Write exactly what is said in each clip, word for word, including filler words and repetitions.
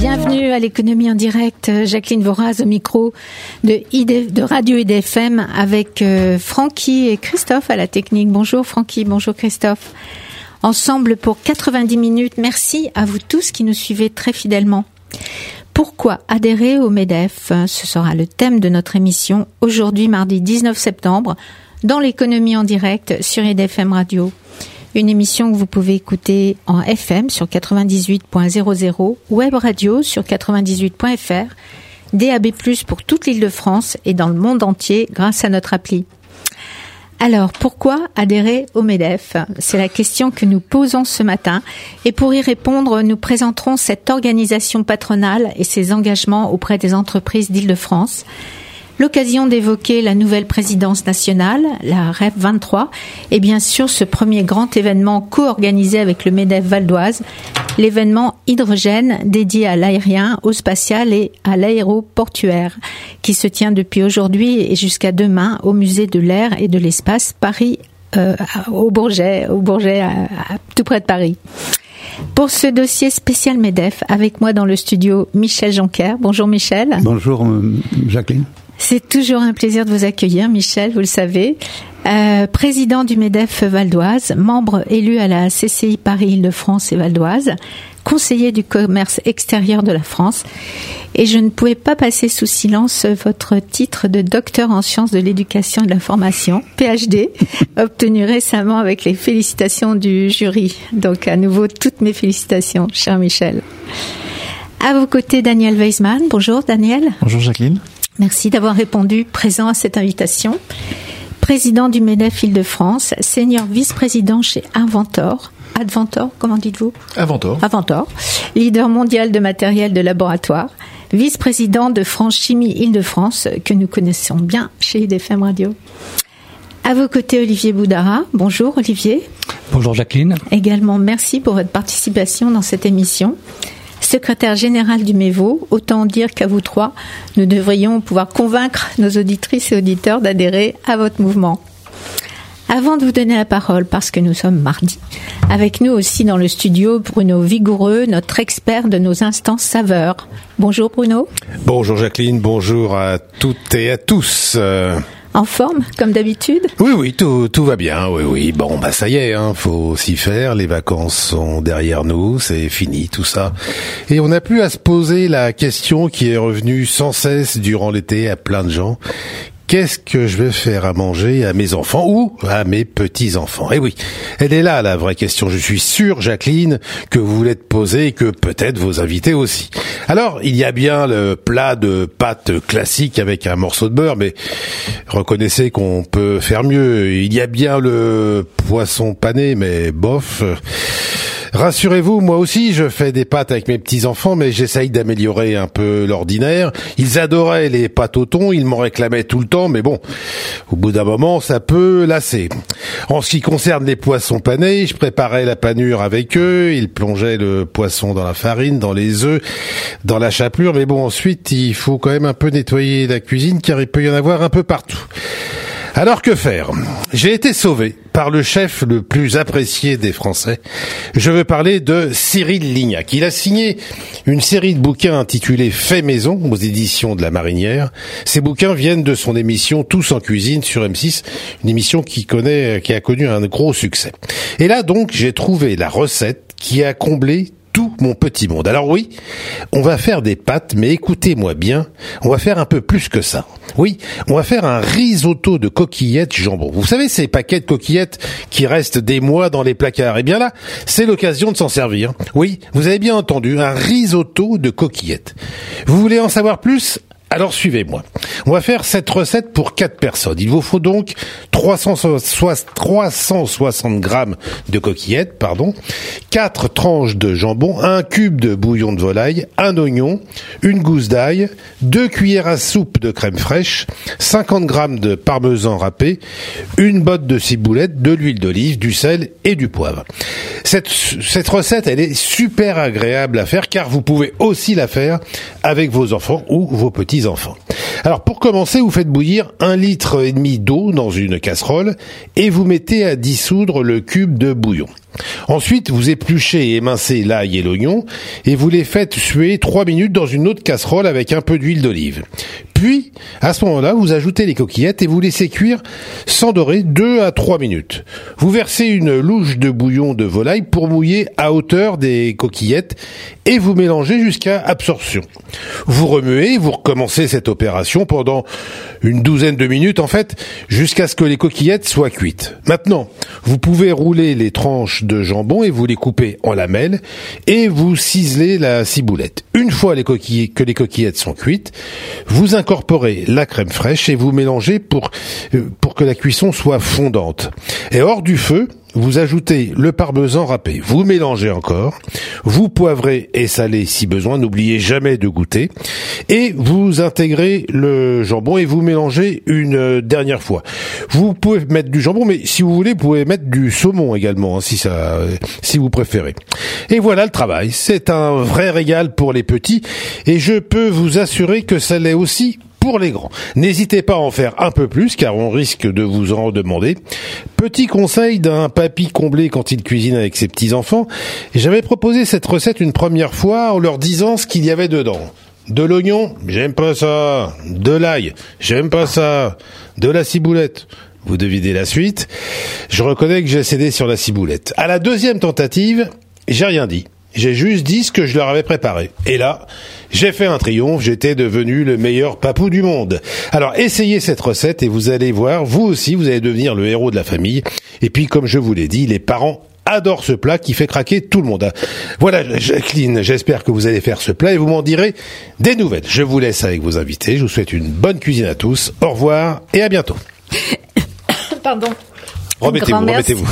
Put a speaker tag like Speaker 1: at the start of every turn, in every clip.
Speaker 1: Bienvenue à l'économie en direct. Jacqueline Voraz au micro de, I D, de Radio I D F M avec euh, Francky et Christophe à la technique. Bonjour Francky, bonjour Christophe. Ensemble pour quatre-vingt-dix minutes. Merci à vous tous qui nous suivez très fidèlement. Pourquoi adhérer au MEDEF ? Ce sera le thème de notre émission aujourd'hui, mardi dix-neuf septembre, dans l'économie en direct sur I D F M Radio. Une émission que vous pouvez écouter en F M sur quatre-vingt-dix-huit point zéro zéro, web radio sur quatre-vingt-dix-huit point F R, D A B plus, pour toute l'Île-de-France et dans le monde entier grâce à notre appli. Alors, pourquoi adhérer au MEDEF ? C'est la question que nous posons ce matin. Et pour y répondre, nous présenterons cette organisation patronale et ses engagements auprès des entreprises d'Île-de-France. L'occasion d'évoquer la nouvelle présidence nationale, la R E P vingt-trois, et bien sûr ce premier grand événement co-organisé avec le MEDEF Val d'Oise, l'événement hydrogène dédié à l'aérien, au spatial et à l'aéroportuaire, qui se tient depuis aujourd'hui et jusqu'à demain au musée de l'air et de l'espace Paris, euh, au Bourget, au Bourget, à, à, tout près de Paris. Pour ce dossier spécial MEDEF, avec moi dans le studio, Michel Jonker. Bonjour Michel.
Speaker 2: Bonjour Jacqueline.
Speaker 1: C'est toujours un plaisir de vous accueillir, Michel, vous le savez. Euh, président du MEDEF Val d'Oise, membre élu à la C C I Paris-Île-de-France et Val d'Oise, conseiller du commerce extérieur de la France. Et je ne pouvais pas passer sous silence votre titre de docteur en sciences de l'éducation et de la formation, P H D, obtenu récemment avec les félicitations du jury. Donc à nouveau, toutes mes félicitations, cher Michel. À vos côtés, Daniel Weisman. Bonjour Daniel.
Speaker 3: Bonjour Jacqueline.
Speaker 1: Merci d'avoir répondu présent à cette invitation. Président du MEDEF Île-de-France, senior vice-président chez Inventor. Adventor, comment dites-vous ?
Speaker 3: Inventor.
Speaker 1: Inventor. Leader mondial de matériel de laboratoire. Vice-président de France Chimie Île-de-France, que nous connaissons bien chez I D F M Radio. À vos côtés, Olivier Boudara. Bonjour Olivier.
Speaker 4: Bonjour Jacqueline.
Speaker 1: Également, merci pour votre participation dans cette émission. Secrétaire général du MEVO, autant dire qu'à vous trois, nous devrions pouvoir convaincre nos auditrices et auditeurs d'adhérer à votre mouvement. Avant de vous donner la parole, parce que nous sommes mardi, avec nous aussi dans le studio, Bruno Vigoureux, notre expert de nos instants saveurs. Bonjour Bruno.
Speaker 5: Bonjour Jacqueline, bonjour à toutes et à tous. Euh...
Speaker 1: En forme, comme d'habitude ?
Speaker 5: Oui, oui, tout, tout va bien, oui, oui. Bon, bah ça y est, hein, faut s'y faire. Les vacances sont derrière nous, c'est fini, tout ça. Et on n'a plus à se poser la question qui est revenue sans cesse durant l'été à plein de gens. Qu'est-ce que je vais faire à manger à mes enfants ou à mes petits-enfants ? Eh oui, elle est là la vraie question. Je suis sûr, Jacqueline, que vous voulez te poser et que peut-être vos invités aussi. Alors, il y a bien le plat de pâtes classique avec un morceau de beurre, mais reconnaissez qu'on peut faire mieux. Il y a bien le poisson pané, mais bof. Rassurez-vous, moi aussi, je fais des pâtes avec mes petits-enfants, mais j'essaye d'améliorer un peu l'ordinaire. Ils adoraient les pâtes au thon, ils m'en réclamaient tout le temps, mais bon, au bout d'un moment, ça peut lasser. En ce qui concerne les poissons panés, je préparais la panure avec eux, ils plongeaient le poisson dans la farine, dans les œufs, dans la chapelure, mais bon, ensuite, il faut quand même un peu nettoyer la cuisine, car il peut y en avoir un peu partout. Alors que faire ? J'ai été sauvé par le chef le plus apprécié des Français. Je veux parler de Cyril Lignac. Il a signé une série de bouquins intitulés Fait maison aux éditions de La Marinière. Ces bouquins viennent de son émission Tous en cuisine sur M six, une émission qui connaît, qui a connu un gros succès. Et là donc, j'ai trouvé la recette qui a comblé tout mon petit monde. Alors oui, on va faire des pâtes, mais écoutez-moi bien, on va faire un peu plus que ça. Oui, on va faire un risotto de coquillettes jambon. Vous savez, ces paquets de coquillettes qui restent des mois dans les placards. Eh bien là, c'est l'occasion de s'en servir. Oui, vous avez bien entendu, un risotto de coquillettes. Vous voulez en savoir plus ? Alors suivez-moi. On va faire cette recette pour quatre personnes. Il vous faut donc trois cent soixante grammes de coquillettes, pardon, quatre tranches de jambon, un cube de bouillon de volaille, un oignon, une gousse d'ail, deux cuillères à soupe de crème fraîche, cinquante grammes de parmesan râpé, une botte de ciboulette, de l'huile d'olive, du sel et du poivre. Cette, cette recette, elle est super agréable à faire car vous pouvez aussi la faire avec vos enfants ou vos petits enfants. Alors pour commencer, vous faites bouillir un litre et demi d'eau dans une casserole et vous mettez à dissoudre le cube de bouillon. Ensuite, vous épluchez et émincez l'ail et l'oignon et vous les faites suer trois minutes dans une autre casserole avec un peu d'huile d'olive. Puis, à ce moment-là, vous ajoutez les coquillettes et vous laissez cuire sans dorer deux à trois minutes. Vous versez une louche de bouillon de volaille pour mouiller à hauteur des coquillettes et vous mélangez jusqu'à absorption. Vous remuez, vous recommencez cette opération pendant une douzaine de minutes en fait, jusqu'à ce que les coquillettes soient cuites. Maintenant, vous pouvez rouler les tranches de jambon et vous les coupez en lamelles et vous ciselez la ciboulette. Une fois les coquillettes, que les coquillettes sont cuites, vous incorporez la crème fraîche et vous mélangez pour, pour que la cuisson soit fondante. Et hors du feu, vous ajoutez le parmesan râpé, vous mélangez encore, vous poivrez et salez si besoin, n'oubliez jamais de goûter, et vous intégrez le jambon et vous mélangez une dernière fois. Vous pouvez mettre du jambon, mais si vous voulez, vous pouvez mettre du saumon également, hein, si ça, si vous préférez. Et voilà le travail. C'est un vrai régal pour les petits, et je peux vous assurer que ça l'est aussi pour les grands. N'hésitez pas à en faire un peu plus, car on risque de vous en demander. Petit conseil d'un papy comblé quand il cuisine avec ses petits-enfants. J'avais proposé cette recette une première fois en leur disant ce qu'il y avait dedans. De l'oignon, j'aime pas ça. De l'ail, j'aime pas ça. De la ciboulette. Vous devinez la suite. Je reconnais que j'ai cédé sur la ciboulette. À la deuxième tentative, j'ai rien dit. J'ai juste dit ce que je leur avais préparé. Et là, j'ai fait un triomphe, j'étais devenu le meilleur papou du monde. Alors essayez cette recette et vous allez voir, vous aussi, vous allez devenir le héros de la famille. Et puis, comme je vous l'ai dit, les parents adorent ce plat qui fait craquer tout le monde. Voilà, Jacqueline, j'espère que vous allez faire ce plat et vous m'en direz des nouvelles. Je vous laisse avec vos invités, je vous souhaite une bonne cuisine à tous. Au revoir et à bientôt.
Speaker 1: Pardon.
Speaker 5: Remettez-vous, remettez-vous.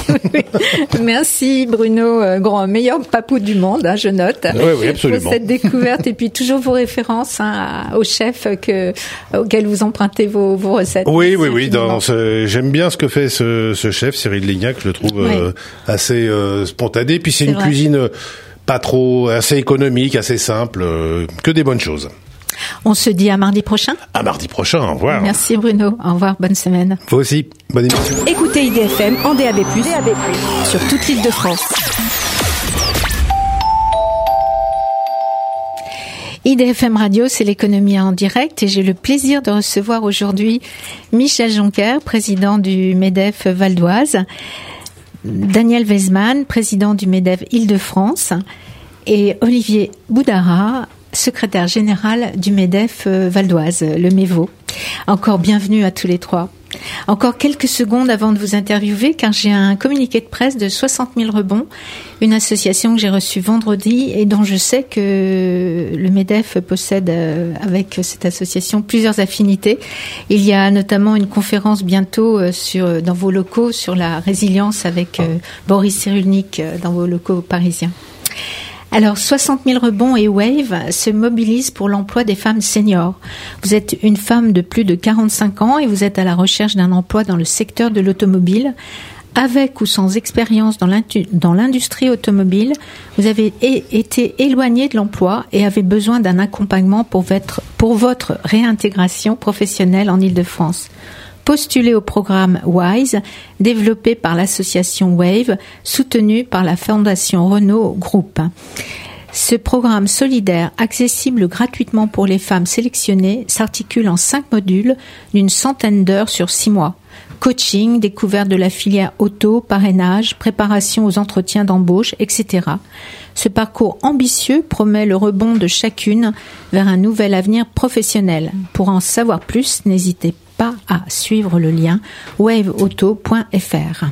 Speaker 1: Merci Bruno, euh, grand meilleur papou du monde, hein, je note.
Speaker 5: Oui, oui, absolument.
Speaker 1: Pour cette découverte et puis toujours vos références hein, au chef que auquel vous empruntez vos, vos recettes.
Speaker 5: Oui, oui, oui. Dans ce, j'aime bien ce que fait ce, ce chef Cyril Lignac. Je le trouve oui. euh, assez euh, spontané. Puis c'est, c'est une vrai. cuisine pas trop, assez économique, assez simple, euh, que des bonnes choses.
Speaker 1: On se dit à mardi prochain.
Speaker 5: À mardi prochain, au revoir.
Speaker 1: Merci Bruno, au revoir, bonne semaine.
Speaker 5: Vous aussi, bonne émission.
Speaker 3: Écoutez I D F M en D A B plus, D A B plus, sur toute l'île de France.
Speaker 1: I D F M Radio, c'est l'économie en direct et j'ai le plaisir de recevoir aujourd'hui Michel Jonker, président du MEDEF Val d'Oise, Daniel Weisman, président du MEDEF Île-de-France et Olivier Boudara, secrétaire général du MEDEF Val d'Oise, le MEVO. Encore bienvenue à tous les trois. Encore quelques secondes avant de vous interviewer, car j'ai un communiqué de presse de soixante mille rebonds, une association que j'ai reçue vendredi et dont je sais que le MEDEF possède avec cette association plusieurs affinités. Il y a notamment une conférence bientôt sur, dans vos locaux sur la résilience avec Boris Cyrulnik dans vos locaux parisiens. Alors, soixante mille rebonds et Wave se mobilisent pour l'emploi des femmes seniors. Vous êtes une femme de plus de quarante-cinq ans et vous êtes à la recherche d'un emploi dans le secteur de l'automobile. Avec ou sans expérience dans l'industrie automobile, vous avez été éloigné de l'emploi et avez besoin d'un accompagnement pour votre, pour votre réintégration professionnelle en Île-de-France. Postulé au programme WISE, développé par l'association Wave, soutenu par la Fondation Renault Group. Ce programme solidaire, accessible gratuitement pour les femmes sélectionnées, s'articule en cinq modules d'une centaine d'heures sur six mois. Coaching, découverte de la filière auto, parrainage, préparation aux entretiens d'embauche, et cetera. Ce parcours ambitieux promet le rebond de chacune vers un nouvel avenir professionnel. Pour en savoir plus, n'hésitez pas pas à suivre le lien wave auto point f r.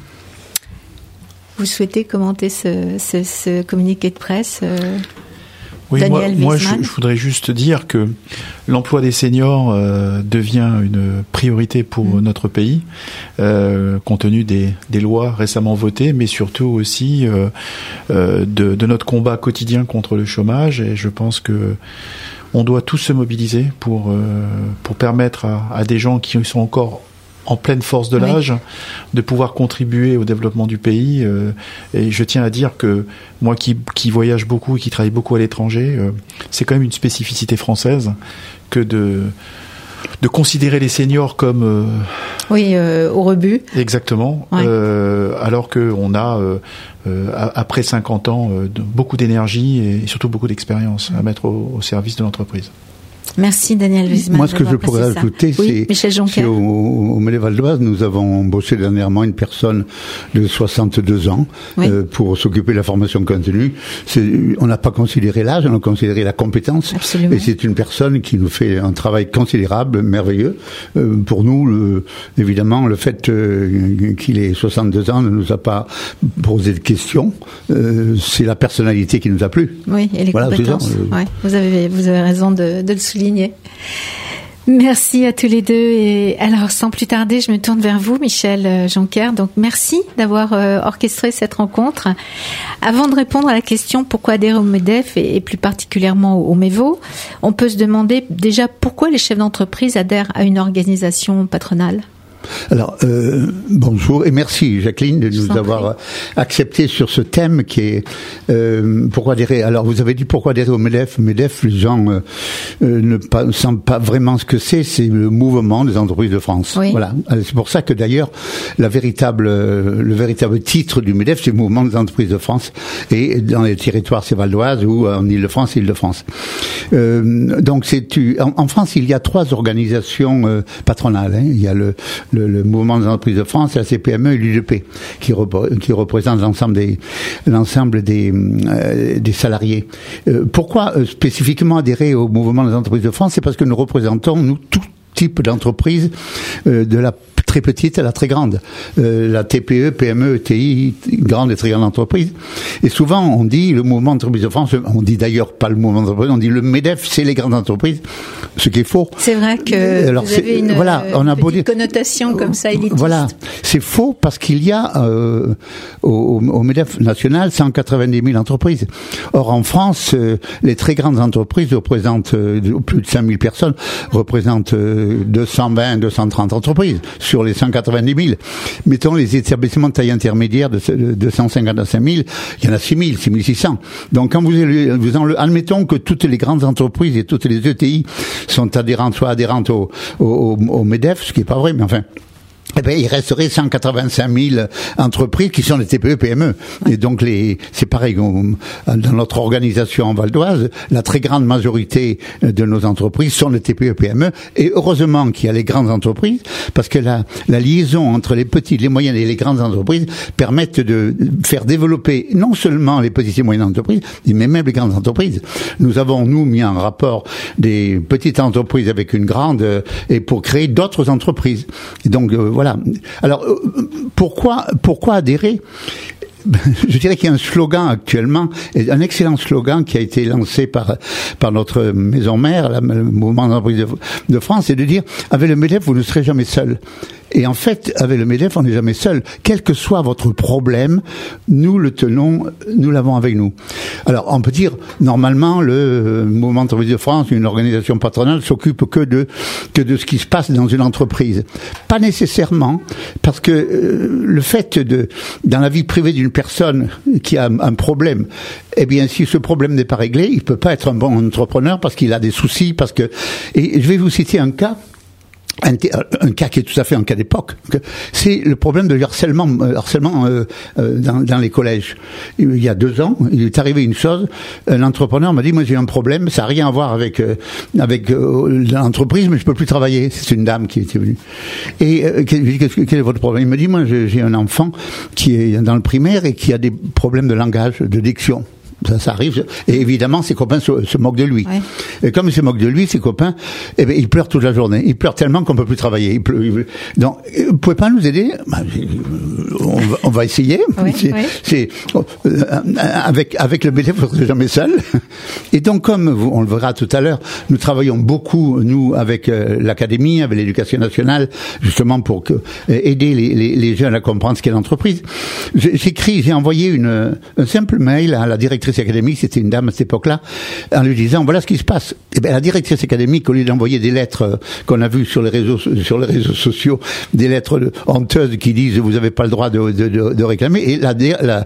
Speaker 1: Vous souhaitez commenter ce, ce, ce communiqué de presse euh,
Speaker 2: Oui,
Speaker 1: Daniel
Speaker 2: moi, moi je,
Speaker 1: Weisman.
Speaker 2: je voudrais juste dire que l'emploi des seniors euh, devient une priorité pour mmh. notre pays, euh, compte tenu des, des lois récemment votées, mais surtout aussi euh, euh, de, de notre combat quotidien contre le chômage. Et je pense que on doit tous se mobiliser pour euh, pour permettre à, à des gens qui sont encore en pleine force de l'âge, oui. de pouvoir contribuer au développement du pays. Euh, et je tiens à dire que moi qui, qui voyage beaucoup et qui travaille beaucoup à l'étranger, euh, c'est quand même une spécificité française que de de considérer les seniors comme euh,
Speaker 1: oui euh, au rebut.
Speaker 2: Exactement.
Speaker 1: Ouais.
Speaker 2: Euh, alors que on a euh, euh, après cinquante ans euh, de, beaucoup d'énergie et surtout beaucoup d'expérience à mettre au, au service de l'entreprise.
Speaker 1: Merci Daniel Wiesmann.
Speaker 4: Moi, ce que je pourrais ajouter,
Speaker 1: oui,
Speaker 4: c'est, c'est au, au Mêlée Val d'Oise, nous avons embauché dernièrement une personne de soixante-deux ans oui. euh, pour s'occuper de la formation continue. C'est, on n'a pas considéré l'âge, on a considéré la compétence.
Speaker 1: Absolument.
Speaker 4: Et c'est une personne qui nous fait un travail considérable, merveilleux. Euh, pour nous, le, évidemment, le fait euh, qu'il ait soixante-deux ans ne nous a pas posé de questions. Euh, c'est la personnalité qui nous a plu.
Speaker 1: Oui, et les voilà, compétences. Ça, euh, ouais, vous avez, vous avez raison de, de le souligner. Merci à tous les deux. Et alors, sans plus tarder, je me tourne vers vous, Michel Jonker. Donc, merci d'avoir euh, orchestré cette rencontre. Avant de répondre à la question pourquoi adhérer au MEDEF et, et plus particulièrement au MEVO, on peut se demander déjà pourquoi les chefs d'entreprise adhèrent à une organisation patronale.
Speaker 4: Alors, euh, bonjour et merci Jacqueline de nous avoir accepté sur ce thème qui est euh, pourquoi adhérer. Alors, vous avez dit pourquoi adhérer au MEDEF. MEDEF, les gens euh, euh, ne pas, savent pas vraiment ce que c'est. C'est le mouvement des entreprises de France. Oui. Voilà. C'est pour ça que d'ailleurs, la véritable, euh, le véritable titre du MEDEF, c'est le mouvement des entreprises de France. Et dans les territoires, c'est Val d'Oise ou en Île-de-France, Île-de-France. Euh, donc, c'est en, en France, il y a trois organisations euh, patronales. Hein. Il y a le Le, le mouvement des entreprises de France, la C P M E et l'U D P, qui, rep- qui représentent l'ensemble des, l'ensemble des, euh, des salariés. Euh, pourquoi euh, spécifiquement adhérer au mouvement des entreprises de France? C'est parce que nous représentons, nous, tout type d'entreprise, euh, de la très petite à la très grande, euh, la T P E, P M E, T I, grande et très grande entreprise. Et souvent, on dit le mouvement d'entreprise de France, on dit d'ailleurs pas le mouvement d'entreprise, on dit le MEDEF, c'est les grandes entreprises, ce qui est faux.
Speaker 1: C'est vrai que Alors, vous avez une,
Speaker 4: voilà, on a
Speaker 1: petite dire, connotation comme ça élitiste.
Speaker 4: Voilà, c'est faux parce qu'il y a euh, au, au MEDEF national cent quatre-vingt-dix mille entreprises. Or, en France, euh, les très grandes entreprises représentent euh, plus de cinq mille personnes, représentent euh, deux cent vingt, deux cent trente entreprises sur les cent quatre-vingt-dix mille. Mettons les établissements de taille intermédiaire de deux cent cinquante-cinq mille, il y en a six mille, six mille six cents. Donc quand vous, vous en, admettons que toutes les grandes entreprises et toutes les E T I sont adhérentes, soit adhérentes au, au, au MEDEF, ce qui est pas vrai, mais enfin... Eh ben, il resterait cent quatre-vingt-cinq mille entreprises qui sont des T P E P M E. Ouais. Et donc les, c'est pareil, on, dans notre organisation en Val d'Oise, la très grande majorité de nos entreprises sont des T P E P M E. Et heureusement qu'il y a les grandes entreprises, parce que la, la liaison entre les petites, les moyennes et les grandes entreprises permettent de faire développer non seulement les petites et moyennes entreprises, mais même les grandes entreprises. Nous avons, nous, mis en rapport des petites entreprises avec une grande, et pour créer d'autres entreprises. Et donc, euh, voilà. Alors, pourquoi, pourquoi adhérer? Je dirais qu'il y a un slogan actuellement, un excellent slogan qui a été lancé par par notre maison mère, le mouvement d'entreprise de, de France, c'est de dire avec le MEDEF vous ne serez jamais seul. Et en fait, avec le MEDEF, on n'est jamais seul. Quel que soit votre problème, nous le tenons, nous l'avons avec nous. Alors, on peut dire, normalement, le mouvement d'entreprise de France, une organisation patronale, s'occupe que de que de ce qui se passe dans une entreprise. Pas nécessairement, parce que euh, le fait de, dans la vie privée d'une personne qui a un, un problème, eh bien, si ce problème n'est pas réglé, il peut pas être un bon entrepreneur parce qu'il a des soucis, parce que... Et je vais vous citer un cas. Un, un cas qui est tout à fait un cas d'époque, c'est le problème de harcèlement, harcèlement euh, euh, dans, dans les collèges. Il y a deux ans, il est arrivé une chose. Un entrepreneur m'a dit, moi j'ai un problème, ça n'a rien à voir avec euh, avec euh, l'entreprise, mais je peux plus travailler. C'est une dame qui était venue. Et euh, quel, quel est votre problème? Il me dit, moi j'ai un enfant qui est dans le primaire et qui a des problèmes de langage, de diction. Ça, ça arrive. Et évidemment, ses copains se, se moquent de lui. Ouais. Et comme ils se moquent de lui, ses copains, eh ben, ils pleurent toute la journée. Ils pleurent tellement qu'on peut plus travailler. Ils pleurent, ils... Donc, vous pouvez pas nous aider? Ben, on, va, on va essayer. Oui, c'est, oui. c'est euh, avec avec le MEDEF, vous ne serez jamais seul. Et donc, comme vous, on le verra tout à l'heure, nous travaillons beaucoup, nous, avec euh, l'académie, avec l'éducation nationale, justement pour que, euh, aider les, les, les jeunes à comprendre ce qu'est l'entreprise. J'écris, j'ai envoyé une, un simple mail à la directrice directrice académique, c'était une dame à cette époque-là, en lui disant voilà ce qui se passe. Et bien la directrice académique, au lieu d'envoyer des lettres euh, qu'on a vues sur les réseaux sur les réseaux sociaux, des lettres de, honteuses qui disent vous n'avez pas le droit de, de, de, de réclamer, et la, la,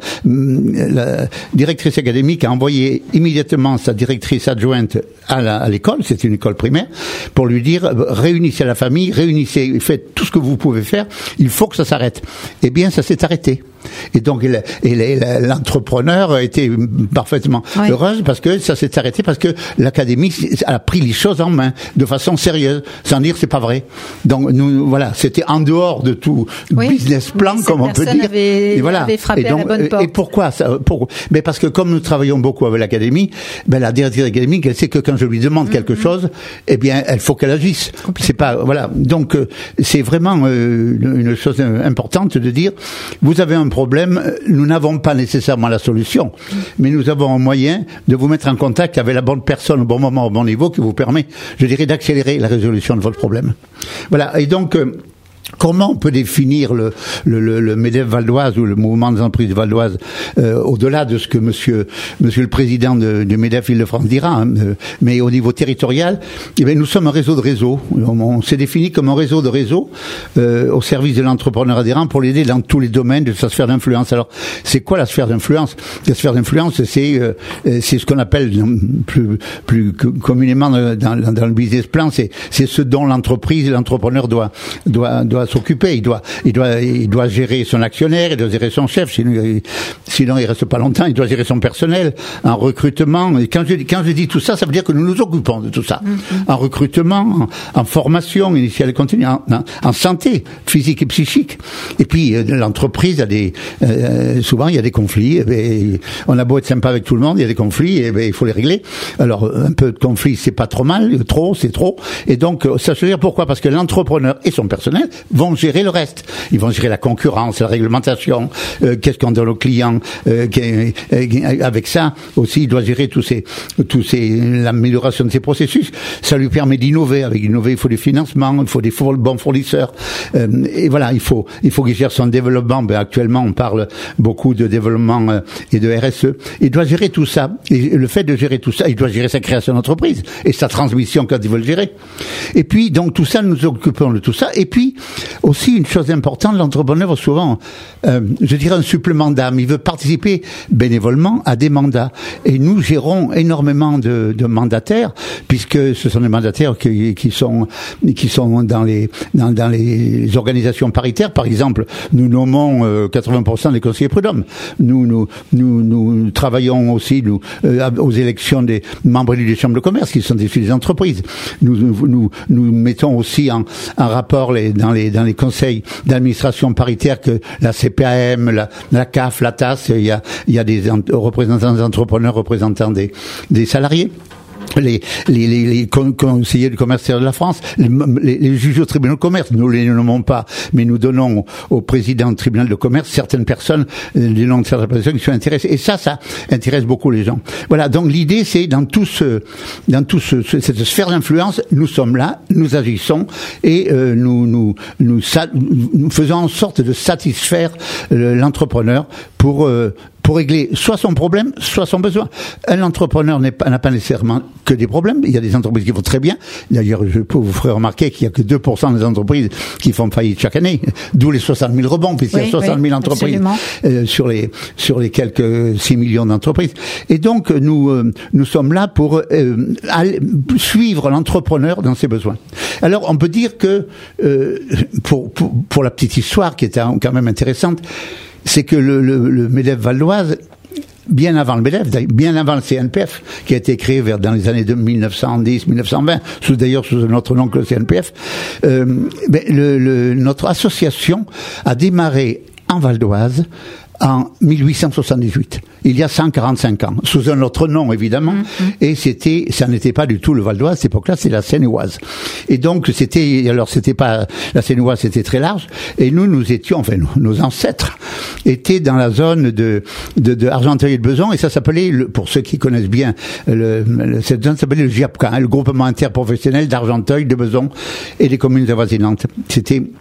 Speaker 4: la directrice académique a envoyé immédiatement sa directrice adjointe à, la, à l'école, c'était une école primaire, pour lui dire réunissez la famille, réunissez, faites tout ce que vous pouvez faire, il faut que ça s'arrête. Eh bien ça s'est arrêté. Et donc et, et l'entrepreneur a été parfaitement oui. heureuse parce que ça s'est arrêté, parce que l'académie a pris les choses en main de façon sérieuse, sans dire c'est pas vrai. Donc nous voilà, c'était en dehors de tout oui. business plan, comme on peut dire.
Speaker 1: Avait,
Speaker 4: et voilà.
Speaker 1: Avait frappé
Speaker 4: et donc
Speaker 1: à la bonne porte.
Speaker 4: Et pourquoi ça pour, mais parce que comme nous travaillons beaucoup avec l'académie, ben la directrice académique, elle sait que quand je lui demande mm-hmm. quelque chose, eh bien elle faut qu'elle agisse. C'est pas voilà. Donc c'est vraiment euh, une chose importante de dire vous avez un problème, nous n'avons pas nécessairement la solution, mais nous avons un moyen de vous mettre en contact avec la bonne personne au bon moment, au bon niveau, qui vous permet, je dirais, d'accélérer la résolution de votre problème. Voilà. Et donc, euh, comment on peut définir le, le, le, le MEDEF Val-d'Oise ou le mouvement des entreprises Val-d'Oise euh, au-delà de ce que Monsieur, Monsieur le Président de, de MEDEF Île-de-France dira, hein, euh, mais au niveau territorial, eh bien, nous sommes un réseau de réseaux. On, on s'est défini comme un réseau de réseaux euh, au service de l'entrepreneur adhérent pour l'aider dans tous les domaines de sa sphère d'influence. Alors, c'est quoi la sphère d'influence? La sphère d'influence, c'est euh, c'est ce qu'on appelle plus, plus communément dans, dans, dans le business plan, c'est c'est ce dont l'entreprise, l'entrepreneur doit doit doit s'occuper, il doit, il doit, il doit gérer son actionnaire, il doit gérer son chef, sinon, il, sinon il reste pas longtemps, il doit gérer son personnel, en recrutement. Et quand je, quand je dis tout ça, ça veut dire que nous nous occupons de tout ça. Mm-hmm. En recrutement, en, en formation initiale et continue, en, en, en santé physique et psychique. Et puis, euh, l'entreprise a des, euh, souvent il y a des conflits, et bien, on a beau être sympa avec tout le monde, il y a des conflits, et bien, il faut les régler. Alors, un peu de conflit, c'est pas trop mal, trop, c'est trop. Et donc, ça veut dire pourquoi? Parce que l'entrepreneur et son personnel vont gérer le reste. Ils vont gérer la concurrence, la réglementation, euh, qu'est-ce qu'on donne aux clients. Euh, euh, avec ça aussi, il doit gérer tous ces, tous ces, l'amélioration de ses processus. Ça lui permet d'innover. Avec innover, il faut des financements, il faut des bons fournisseurs. Euh, et voilà, il faut, il faut qu'il gère son développement. Ben, actuellement, on parle beaucoup de développement euh, et de R S E. Il doit gérer tout ça. Et le fait de gérer tout ça, il doit gérer sa création d'entreprise et sa transmission quand il veut le gérer. Et puis, donc, tout ça, nous nous occupons de tout ça. Et puis, aussi, une chose importante, l'entrepreneur, souvent, euh, je dirais un supplément d'âme. Il veut participer bénévolement à des mandats. Et nous gérons énormément de, de mandataires, puisque ce sont des mandataires qui, qui sont, qui sont dans les, dans, dans les organisations paritaires. Par exemple, nous nommons euh, quatre-vingts pour cent des conseillers prud'hommes. Nous, nous, nous, nous travaillons aussi, nous, euh, aux élections des membres des chambres de commerce, qui sont issus des entreprises. Nous, nous, nous, nous mettons aussi en, en rapport les, dans les, dans les conseils d'administration paritaire que la C P A M, la, la C A F, la T A S, il y a, il y a des représentants des entrepreneurs, représentants des, des salariés. Les, les, les, les conseillers du commerce de la France, les, les, les juges au tribunal de commerce, nous les nommons pas, mais nous donnons au, au président du tribunal de commerce certaines personnes, du nom de certaines personnes qui sont intéressées. Et ça, ça intéresse beaucoup les gens. Voilà. Donc l'idée, c'est dans tout ce, dans tout ce, ce cette sphère d'influence, nous sommes là, nous agissons et euh, nous, nous, nous, nous faisons en sorte de satisfaire euh, l'entrepreneur pour euh, pour régler soit son problème, soit son besoin. Un entrepreneur n'est pas, n'a pas nécessairement que des problèmes. Il y a des entreprises qui vont très bien. D'ailleurs, je peux vous faire remarquer qu'il y a que deux pour cent des entreprises qui font faillite chaque année. D'où les soixante mille rebonds, puisqu'il oui, y a soixante mille oui, entreprises euh, sur les sur les quelques six millions d'entreprises. Et donc, nous euh, nous sommes là pour euh, aller, suivre l'entrepreneur dans ses besoins. Alors, on peut dire que euh, pour, pour pour la petite histoire qui est quand même intéressante, c'est que le, le, le MEDEF Val-d'Oise, bien avant le MEDEF, bien avant le C N P F, qui a été créé vers dans les années de mille neuf cent dix mille neuf cent vingt, sous d'ailleurs sous un autre nom que le C N P F, euh, ben, le, le, notre association a démarré en Val-d'Oise en mille huit cent soixante-dix-huit, il y a cent quarante-cinq ans, sous un autre nom évidemment, mmh. et c'était, ça n'était pas du tout le Val d'Oise, à cette époque-là, c'est la Seine-et-Oise. Et donc c'était, alors c'était pas, la Seine-et-Oise c'était très large, et nous, nous étions, enfin nous, nos ancêtres étaient dans la zone de, de, de Argenteuil et de Besançon, et ça s'appelait, le, pour ceux qui connaissent bien, le, le, cette zone s'appelait le GIAPCA, hein, le groupement interprofessionnel d'Argenteuil, de Besançon et des communes avoisinantes. C'était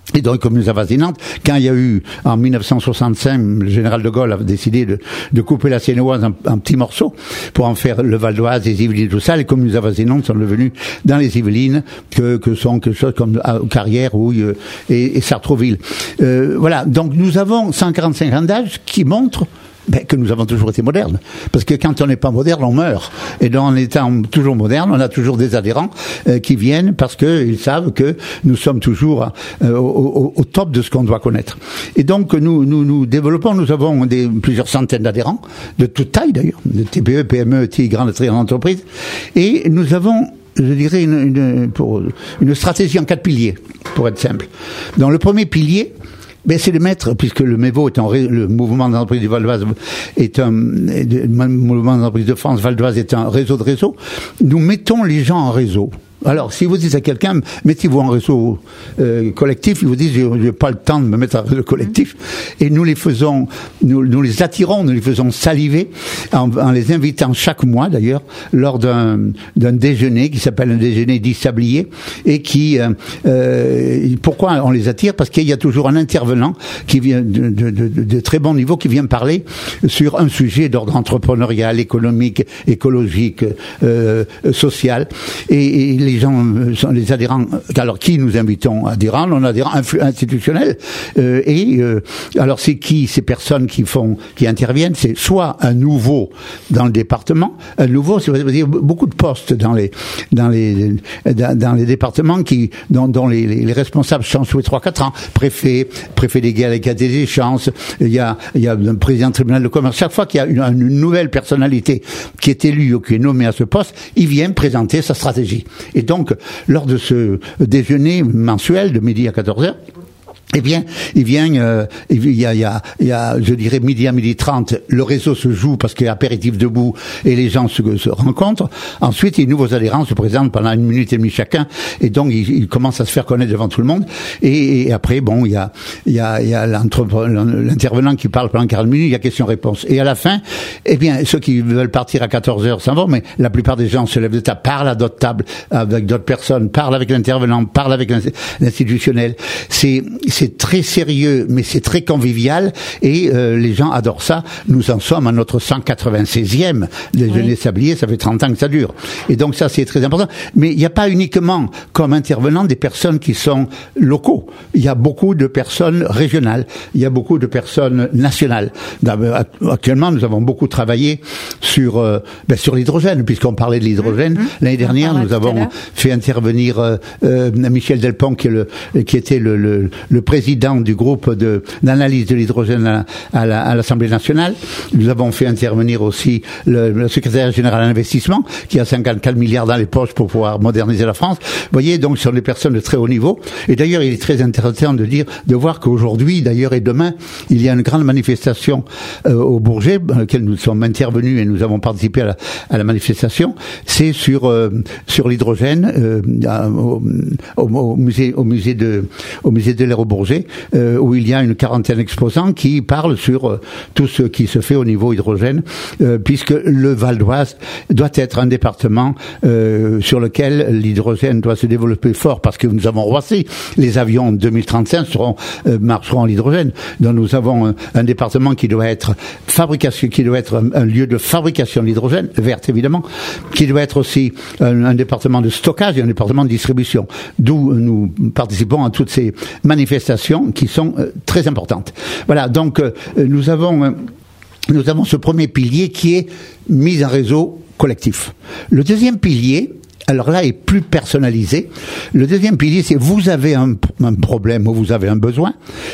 Speaker 4: et dans les communes avoisinantes. Quand il y a eu, en mille neuf cent soixante-cinq, le général de Gaulle a décidé de, de couper la Seine-et-Oise en, en petits morceaux pour en faire le Val d'Oise, les Yvelines, tout ça, les communes avoisinantes sont devenues dans les Yvelines que, que sont quelque chose comme Carrière, Houille et, et Sartrouville. Euh, voilà. Donc nous avons cent quarante-cinq ans d'âge qui montrent ben, que nous avons toujours été modernes. Parce que quand on n'est pas moderne, on meurt. Et donc, en étant toujours moderne, on a toujours des adhérents euh, qui viennent parce qu'ils savent que nous sommes toujours euh, au, au top de ce qu'on doit connaître. Et donc, nous nous, nous développons, nous avons des, plusieurs centaines d'adhérents, de toute taille d'ailleurs, de T P E, P M E, T I, grandes et très grandes entreprises. Et nous avons, je dirais, une, une, pour, une stratégie en quatre piliers, pour être simple. Dans le premier pilier, ben c'est de mettre, puisque le M E V O est un, le mouvement d'entreprise du Val d'Oise est un, le mouvement d'entreprise de France Val d'Oise est un réseau de réseaux, nous mettons les gens en réseau. Alors, si vous dites à quelqu'un, mettez-vous en réseau euh, collectif, ils vous disent, je n'ai pas le temps de me mettre en réseau collectif. Et nous les faisons, nous, nous les attirons, nous les faisons saliver, en, en les invitant chaque mois, d'ailleurs, lors d'un, d'un déjeuner qui s'appelle un déjeuner dit sablier, et qui, euh, euh, pourquoi on les attire? Parce qu'il y a toujours un intervenant qui vient de, de, de, de très bon niveau, qui vient parler sur un sujet d'ordre entrepreneurial, économique, écologique, euh, social, et, et les gens, les adhérents, alors qui nous invitons adhérents, on a adhérents institutionnels, euh, et euh, alors c'est qui ces personnes qui font, qui interviennent, c'est soit un nouveau dans le département, un nouveau, c'est-à-dire beaucoup de postes dans les dans les dans, dans les départements qui dont, dont les, les, les responsables changent tous les trois quatre ans, préfet, préfet légal avec des échéances, il y a il y a un président de tribunal de commerce. Chaque fois qu'il y a une, une nouvelle personnalité qui est élue ou qui est nommée à ce poste, il vient présenter sa stratégie. Et donc, lors de ce déjeuner mensuel de midi à quatorze heures, eh bien, il vient, euh, il y a, il y a, il y a, je dirais midi à midi trente, le réseau se joue parce qu'il y a apéritif debout et les gens se, se rencontrent. Ensuite, les nouveaux adhérents se présentent pendant une minute et demie chacun, et donc ils, ils commencent à se faire connaître devant tout le monde. Et, et après, bon, il y a, il y a, il y a l'intervenant qui parle pendant quarante minutes, il y a question-réponse. Et à la fin, eh bien, ceux qui veulent partir à quatorze heures s'en vont, mais la plupart des gens se lèvent de table, parlent à d'autres tables avec d'autres personnes, parlent avec l'intervenant, parlent avec l'institutionnel. C'est C'est très sérieux, mais c'est très convivial, et euh, les gens adorent ça. Nous en sommes à notre cent quatre-vingt-seizième déjeuner oui. sablier, ça fait trente ans que ça dure. Et donc ça, c'est très important. Mais il n'y a pas uniquement comme intervenants des personnes qui sont locaux. Il y a beaucoup de personnes régionales. Il y a beaucoup de personnes nationales. Actuellement, nous avons beaucoup travaillé sur euh, ben, sur l'hydrogène, puisqu'on parlait de l'hydrogène. Mmh. L'année dernière, nous avons fait intervenir euh, euh, Michel Delpont, qui, est le, qui était le, le, le président du groupe de, d'analyse de l'hydrogène à, à, la, à l'Assemblée nationale. Nous avons fait intervenir aussi le, le secrétaire général à l'investissement, qui a cinquante-quatre milliards dans les poches pour pouvoir moderniser la France. Vous voyez, donc, ce sont des personnes de très haut niveau. Et d'ailleurs, il est très intéressant de dire, de voir qu'aujourd'hui, d'ailleurs, et demain, il y a une grande manifestation euh, au Bourget, dans laquelle nous sommes intervenus et nous avons participé à la, à la manifestation. C'est sur euh, sur l'hydrogène euh, au, au, au musée au musée de au musée de l'air au Bourget, euh, où il y a une quarantaine d'exposants qui parlent sur euh, tout ce qui se fait au niveau hydrogène, euh, puisque le Val d'Oise doit être un département euh, sur lequel l'hydrogène doit se développer fort, parce que nous avons Roissy, les avions deux mille trente-cinq seront euh, marcheront en hydrogène. Donc nous avons un, un département qui doit être fabrication, qui doit être un, un lieu de fabrication de l'hydrogène, verte évidemment, qui doit être aussi un, un département de stockage et un département de distribution. D'où nous participons à toutes ces manifestations qui sont euh, très importantes. Voilà, donc euh, nous avons euh, nous avons ce premier pilier qui est mise en réseau collectif. Le deuxième pilier, alors là, est plus personnalisé. Le deuxième pilier, c'est vous avez un, un problème ou vous avez un besoin,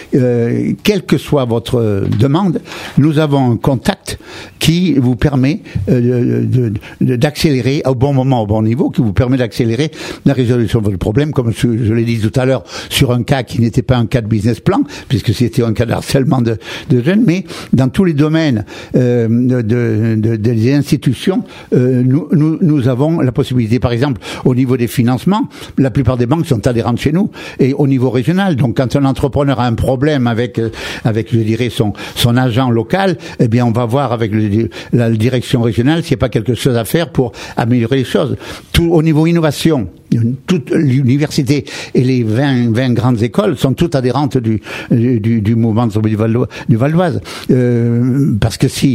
Speaker 4: euh, quelle que soit votre demande, nous avons un contact qui vous permet euh, de, de, d'accélérer au bon moment, au bon niveau, qui vous permet d'accélérer la résolution de votre problème, comme je, je l'ai dit tout à l'heure, sur un cas qui n'était pas un cas de business plan, puisque c'était un cas de harcèlement de, de jeunes, mais dans tous les domaines euh, de, de, de, des institutions, euh, nous, nous, nous avons la possibilité, par exemple, exemple, au niveau des financements, la plupart des banques sont adhérentes chez nous, et au niveau régional. Donc, quand un entrepreneur a un problème avec, avec, je dirais, son, son agent local, eh bien, on va voir avec le, la direction régionale s'il n'y a pas quelque chose à faire pour améliorer les choses. Tout, au niveau innovation, toute l'université et les vingt, vingt grandes écoles sont toutes adhérentes du, du, du mouvement du Val, du Val d'Oise. Euh, parce que si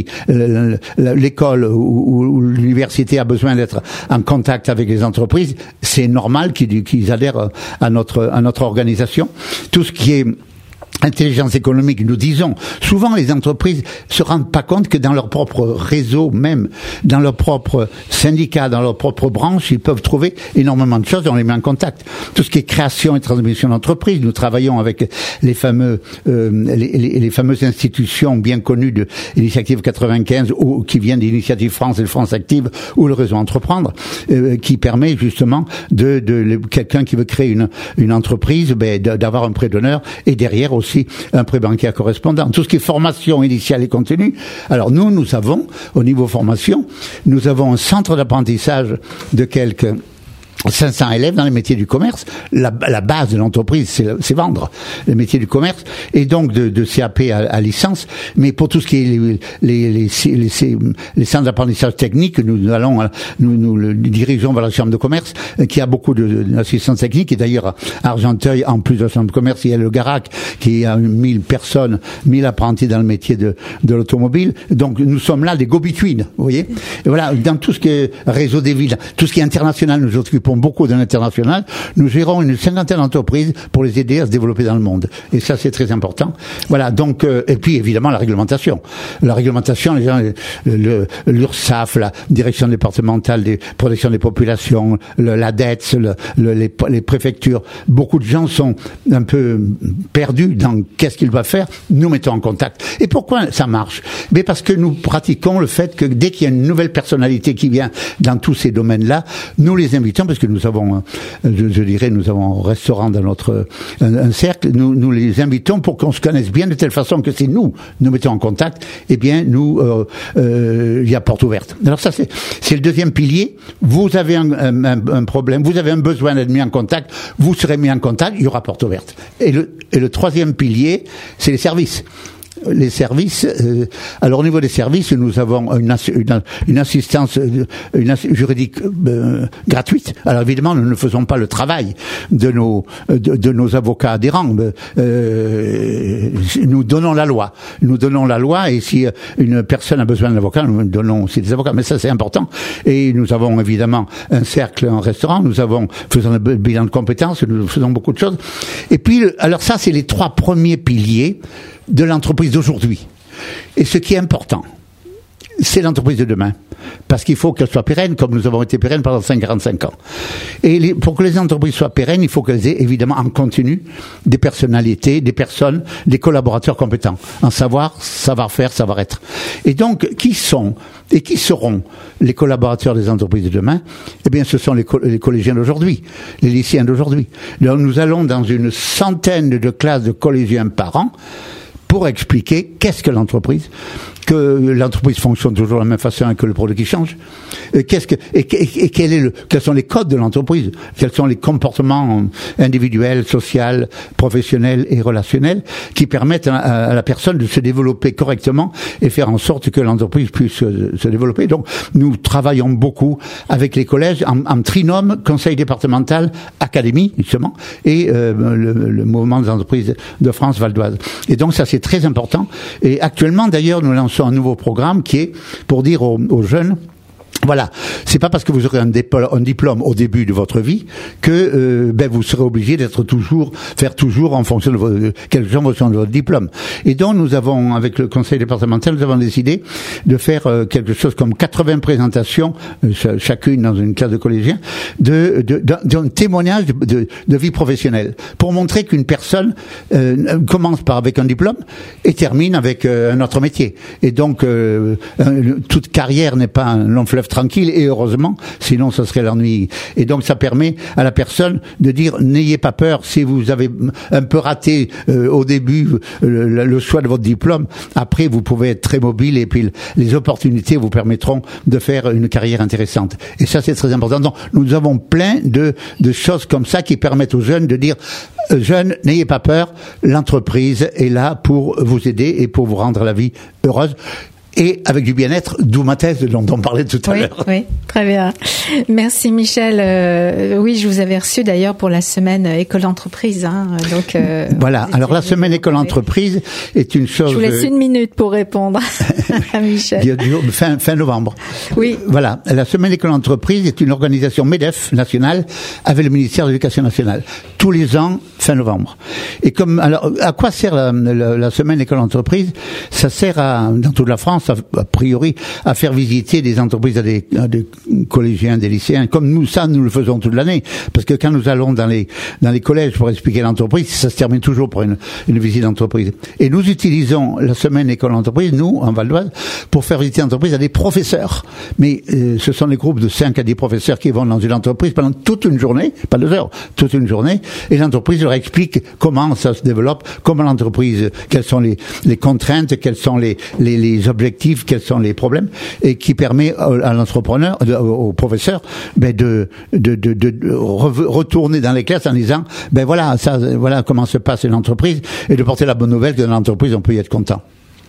Speaker 4: l'école ou, ou l'université a besoin d'être en contact avec les entreprises, c'est normal qu'ils, qu'ils adhèrent à notre, à notre organisation. Tout ce qui est intelligence économique, nous disons, souvent les entreprises se rendent pas compte que dans leur propre réseau même, dans leur propre syndicat, dans leur propre branche, ils peuvent trouver énormément de choses et on les met en contact. Tout ce qui est création et transmission d'entreprise, nous travaillons avec les fameux, euh, les, les, les fameuses institutions bien connues de l'initiative quatre-vingt-quinze ou qui viennent d'Initiative France et de France Active ou le réseau Entreprendre, euh, qui permet justement de, de, de quelqu'un qui veut créer une, une entreprise, ben, d'avoir un prêt d'honneur et derrière aussi un prêt bancaire correspondant. Tout ce qui est formation initiale et continue. Alors nous, nous avons, au niveau formation, nous avons un centre d'apprentissage de quelques cinq cents élèves dans les métiers du commerce. La, la base de l'entreprise, c'est, c'est vendre les métiers du commerce, et donc de, de C A P à, à licence. Mais pour tout ce qui est les, les, les, les, les, les centres d'apprentissage technique, nous allons, nous, nous le dirigeons vers la chambre de commerce, qui a beaucoup de, d'assistance technique. Et d'ailleurs, à Argenteuil, en plus de la chambre de commerce, il y a le Garac, qui a mille personnes, mille apprentis dans le métier de, de l'automobile. Donc nous sommes là des go-between, vous voyez. Et voilà, dans tout ce qui est réseau des villes, tout ce qui est international, nous occupons beaucoup de l'international. Nous gérons une cinquantaine d'entreprises pour les aider à se développer dans le monde. Et ça, c'est très important. Voilà. Donc, euh, et puis évidemment la réglementation. La réglementation, les gens, le, le, l'URSSAF, la direction départementale des protections des populations, le, la D E T S, le, le, les, les préfectures. Beaucoup de gens sont un peu perdus dans qu'est-ce qu'ils doivent faire. Nous mettons en contact. Et pourquoi ça marche? Mais parce que nous pratiquons le fait que dès qu'il y a une nouvelle personnalité qui vient dans tous ces domaines-là, nous les invitons, parce que nous avons, je, je dirais, nous avons un restaurant dans notre un, un cercle. Nous, nous les invitons pour qu'on se connaisse bien de telle façon que si nous nous mettons en contact, eh bien nous, euh, euh, il y a porte ouverte. Alors ça c'est c'est le deuxième pilier. Vous avez un, un, un problème, vous avez un besoin d'être mis en contact, vous serez mis en contact, il y aura porte ouverte. Et le et le troisième pilier, c'est les services. Les services. Euh, alors au niveau des services, nous avons une, une, une assistance une ass, juridique euh, gratuite. Alors évidemment, nous ne faisons pas le travail de nos de, de nos avocats adhérents. Euh, nous donnons la loi. Nous donnons la loi, et si une personne a besoin d'un avocat, nous donnons aussi des avocats. Mais ça, c'est important. Et nous avons évidemment un cercle, un restaurant. Nous avons faisons un bilan de compétences. Nous faisons beaucoup de choses. Et puis, alors ça, c'est les trois premiers piliers de l'entreprise d'aujourd'hui. Et ce qui est important, c'est l'entreprise de demain. Parce qu'il faut qu'elle soit pérenne, comme nous avons été pérennes pendant quarante-cinq ans. Et les, pour que les entreprises soient pérennes, il faut qu'elles aient évidemment en continu des personnalités, des personnes, des collaborateurs compétents, en savoir, savoir-faire, savoir-être. Et donc, qui sont et qui seront les collaborateurs des entreprises de demain? Eh bien, ce sont les, co- les collégiens d'aujourd'hui, les lycéens d'aujourd'hui. Donc, nous allons dans une centaine de classes de collégiens par an pour expliquer qu'est-ce que l'entreprise, que l'entreprise fonctionne toujours de la même façon et que le produit qui change. Et qu'est-ce que et, et, et quel est le, quels sont les codes de l'entreprise, quels sont les comportements individuels, sociaux, professionnels et relationnels qui permettent à, à la personne de se développer correctement et faire en sorte que l'entreprise puisse se, se développer. Donc, nous travaillons beaucoup avec les collèges en, en trinôme, conseil départemental, académie justement, et euh, le, le mouvement des entreprises de France Val d'Oise. Et donc, ça c'est très important. Et actuellement, d'ailleurs, nous lançons un nouveau programme qui est pour dire aux, aux jeunes, voilà, c'est pas parce que vous aurez un, déplo- un diplôme au début de votre vie que euh, ben vous serez obligé d'être toujours faire toujours en fonction de votre quelque chose en fonction de votre diplôme. Et donc nous avons avec le conseil départemental, nous avons décidé de faire euh, quelque chose comme quatre-vingts présentations euh, chacune dans une classe de collégiens de de, de d'un témoignage de, de, de vie professionnelle pour montrer qu'une personne euh, commence par avec un diplôme et termine avec euh, un autre métier. Et donc euh, euh, toute carrière n'est pas un long fleuve tranquille, et heureusement, sinon ce serait l'ennui. Et donc ça permet à la personne de dire n'ayez pas peur si vous avez un peu raté euh, au début euh, le, le choix de votre diplôme. Après, vous pouvez être très mobile et puis les opportunités vous permettront de faire une carrière intéressante. Et ça, c'est très important. Donc, nous avons plein de, de choses comme ça qui permettent aux jeunes de dire euh, jeunes, n'ayez pas peur, l'entreprise est là pour vous aider et pour vous rendre la vie heureuse. et avec du bien-être, d'où ma thèse dont on parlait tout à
Speaker 1: oui,
Speaker 4: l'heure.
Speaker 1: Oui, très bien. Merci Michel. Euh, oui, je vous avais reçu d'ailleurs pour la semaine école d'entreprise. Hein, donc euh,
Speaker 4: voilà. Alors la semaine école d'entreprise est une chose.
Speaker 1: Je vous laisse une minute pour répondre à Michel.
Speaker 4: fin, fin novembre.
Speaker 1: Oui.
Speaker 4: Voilà. La semaine école d'entreprise est une organisation MEDEF nationale avec le ministère de l'Éducation nationale. Tous les ans, fin novembre. Et comme alors, à quoi sert la, la, la semaine école d'entreprise? Ça sert à, dans toute la France, a, a priori, à faire visiter des entreprises à des, à des collégiens, des lycéens. Comme nous, ça, nous le faisons toute l'année. Parce que quand nous allons dans les, dans les collèges pour expliquer l'entreprise, ça se termine toujours par une, une visite d'entreprise. Et nous utilisons la semaine école d'entreprise, nous, en Val d'Oise, pour faire visiter l'entreprise à des professeurs. Mais euh, ce sont des groupes de cinq à dix professeurs qui vont dans une entreprise pendant toute une journée, pas deux heures, toute une journée, et l'entreprise leur explique comment ça se développe, comment l'entreprise, quelles sont les, les contraintes, quels sont les, les, les objectifs, quels sont les problèmes, et qui permet à l'entrepreneur, au professeur, ben de, de, de, de retourner dans les classes en disant, ben voilà, ça, voilà comment se passe une entreprise, et de porter la bonne nouvelle que dans l'entreprise on peut y être content.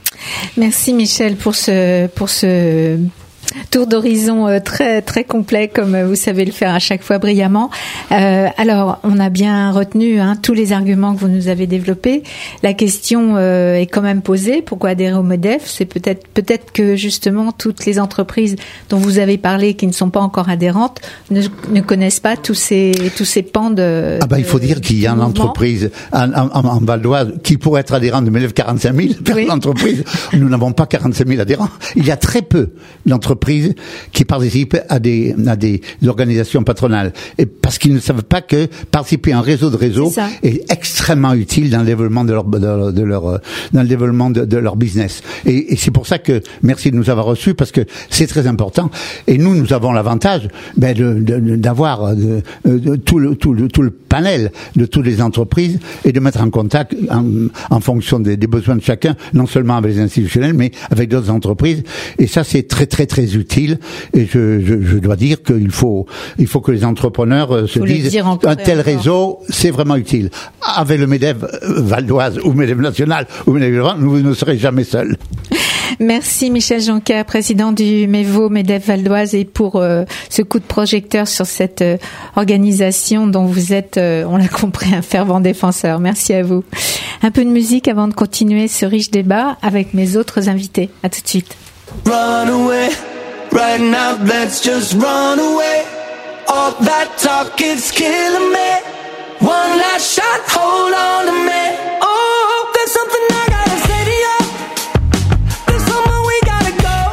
Speaker 1: Merci Michel pour ce, pour ce tour d'horizon très très complet, comme vous savez le faire à chaque fois brillamment. Euh, alors, on a bien retenu hein, tous les arguments que vous nous avez développés. La question euh, est quand même posée. Pourquoi adhérer au MEDEF? C'est peut-être peut-être que justement toutes les entreprises dont vous avez parlé, qui ne sont pas encore adhérentes, ne, ne connaissent pas tous ces tous ces pans de.
Speaker 4: Ah ben, il faut dire qu'il y a une entreprise en, en, en Val d'Oise qui pourrait être adhérente de MEDEF, quarante-cinq mille. Oui. L'entreprise, nous n'avons pas quarante-cinq mille adhérents. Il y a très peu d'entreprises qui participent à des, à des organisations patronales. Et parce qu'ils ne savent pas que participer à un réseau de réseaux est extrêmement utile dans le développement de leur, de, de leur, dans le développement de, de leur business. Et, et c'est pour ça que merci de nous avoir reçus, parce que c'est très important. Et nous, nous avons l'avantage, ben, de, de, d'avoir de, de, tout le, tout le, tout le panel de toutes les entreprises et de mettre en contact en, en fonction des, des besoins de chacun, non seulement avec les institutionnels, mais avec d'autres entreprises. Et ça, c'est très, très, très utile, et je, je, je dois dire qu'il faut, il faut que les entrepreneurs se disent un tel réseau, c'est vraiment utile. Avec le MEDEF Val d'Oise ou MEDEF National ou MEDEF, vous ne serez jamais seuls.
Speaker 1: Merci Michel Jonker, président du MEVO MEDEF Val d'Oise, et pour euh, ce coup de projecteur sur cette euh, organisation dont vous êtes, euh, on l'a compris, un fervent défenseur. Merci à vous. Un peu de musique avant de continuer ce riche débat avec mes autres invités. À tout de suite.
Speaker 6: Run away, right now let's just run away. All that talk is killing me. One last shot, hold on to me. Oh, there's something I gotta say to you. There's somewhere we gotta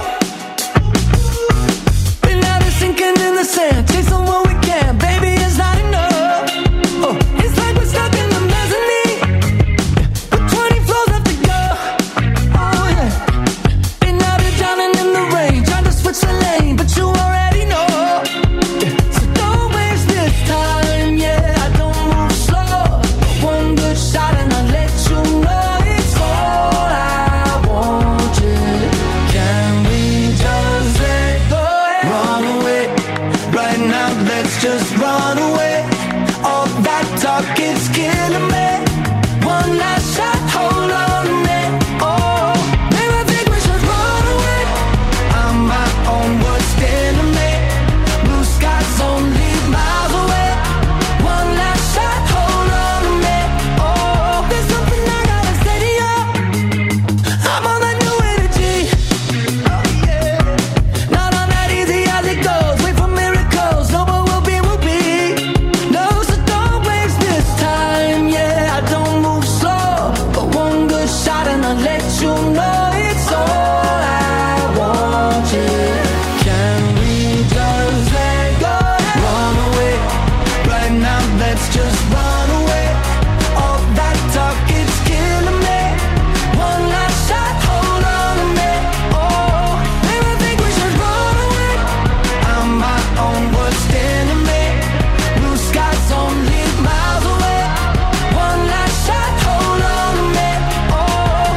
Speaker 6: go. Been out of sinking in the sand, chasing what we can, baby, it's not enough. Oh, it's like we're stuck in the mezzanine, with twenty floors left to go. Oh yeah, been out of drowning in the rain, trying to switch the lane, but you already know. So don't waste this time, yeah, I don't move slow. One good shot and I'll let you know it's all I want, yeah. Can we just let go? Run away, right now let's just run away. All that talk is killing me. One last shot, hold on to me. Oh, maybe I think we should run away. I'm my own worst enemy. Blue skies only miles away. One last shot, hold on to me. Oh, there's something I gotta say to you. I'm on that new energy. Oh yeah, not on that easy as it goes. Wait for miracles, no, but we'll be, we'll be. No, so don't waste this time. Yeah, I don't move slow, but one good shot and I'll let you know it's all I want. Yeah, can we just let go? Run away, right now let's just run away. All that talk is killing me. One last shot, hold on to me. Oh, maybe I think we should run away. I'm my own worst enemy. Blue skies only miles away. One last shot, hold on to me. Oh,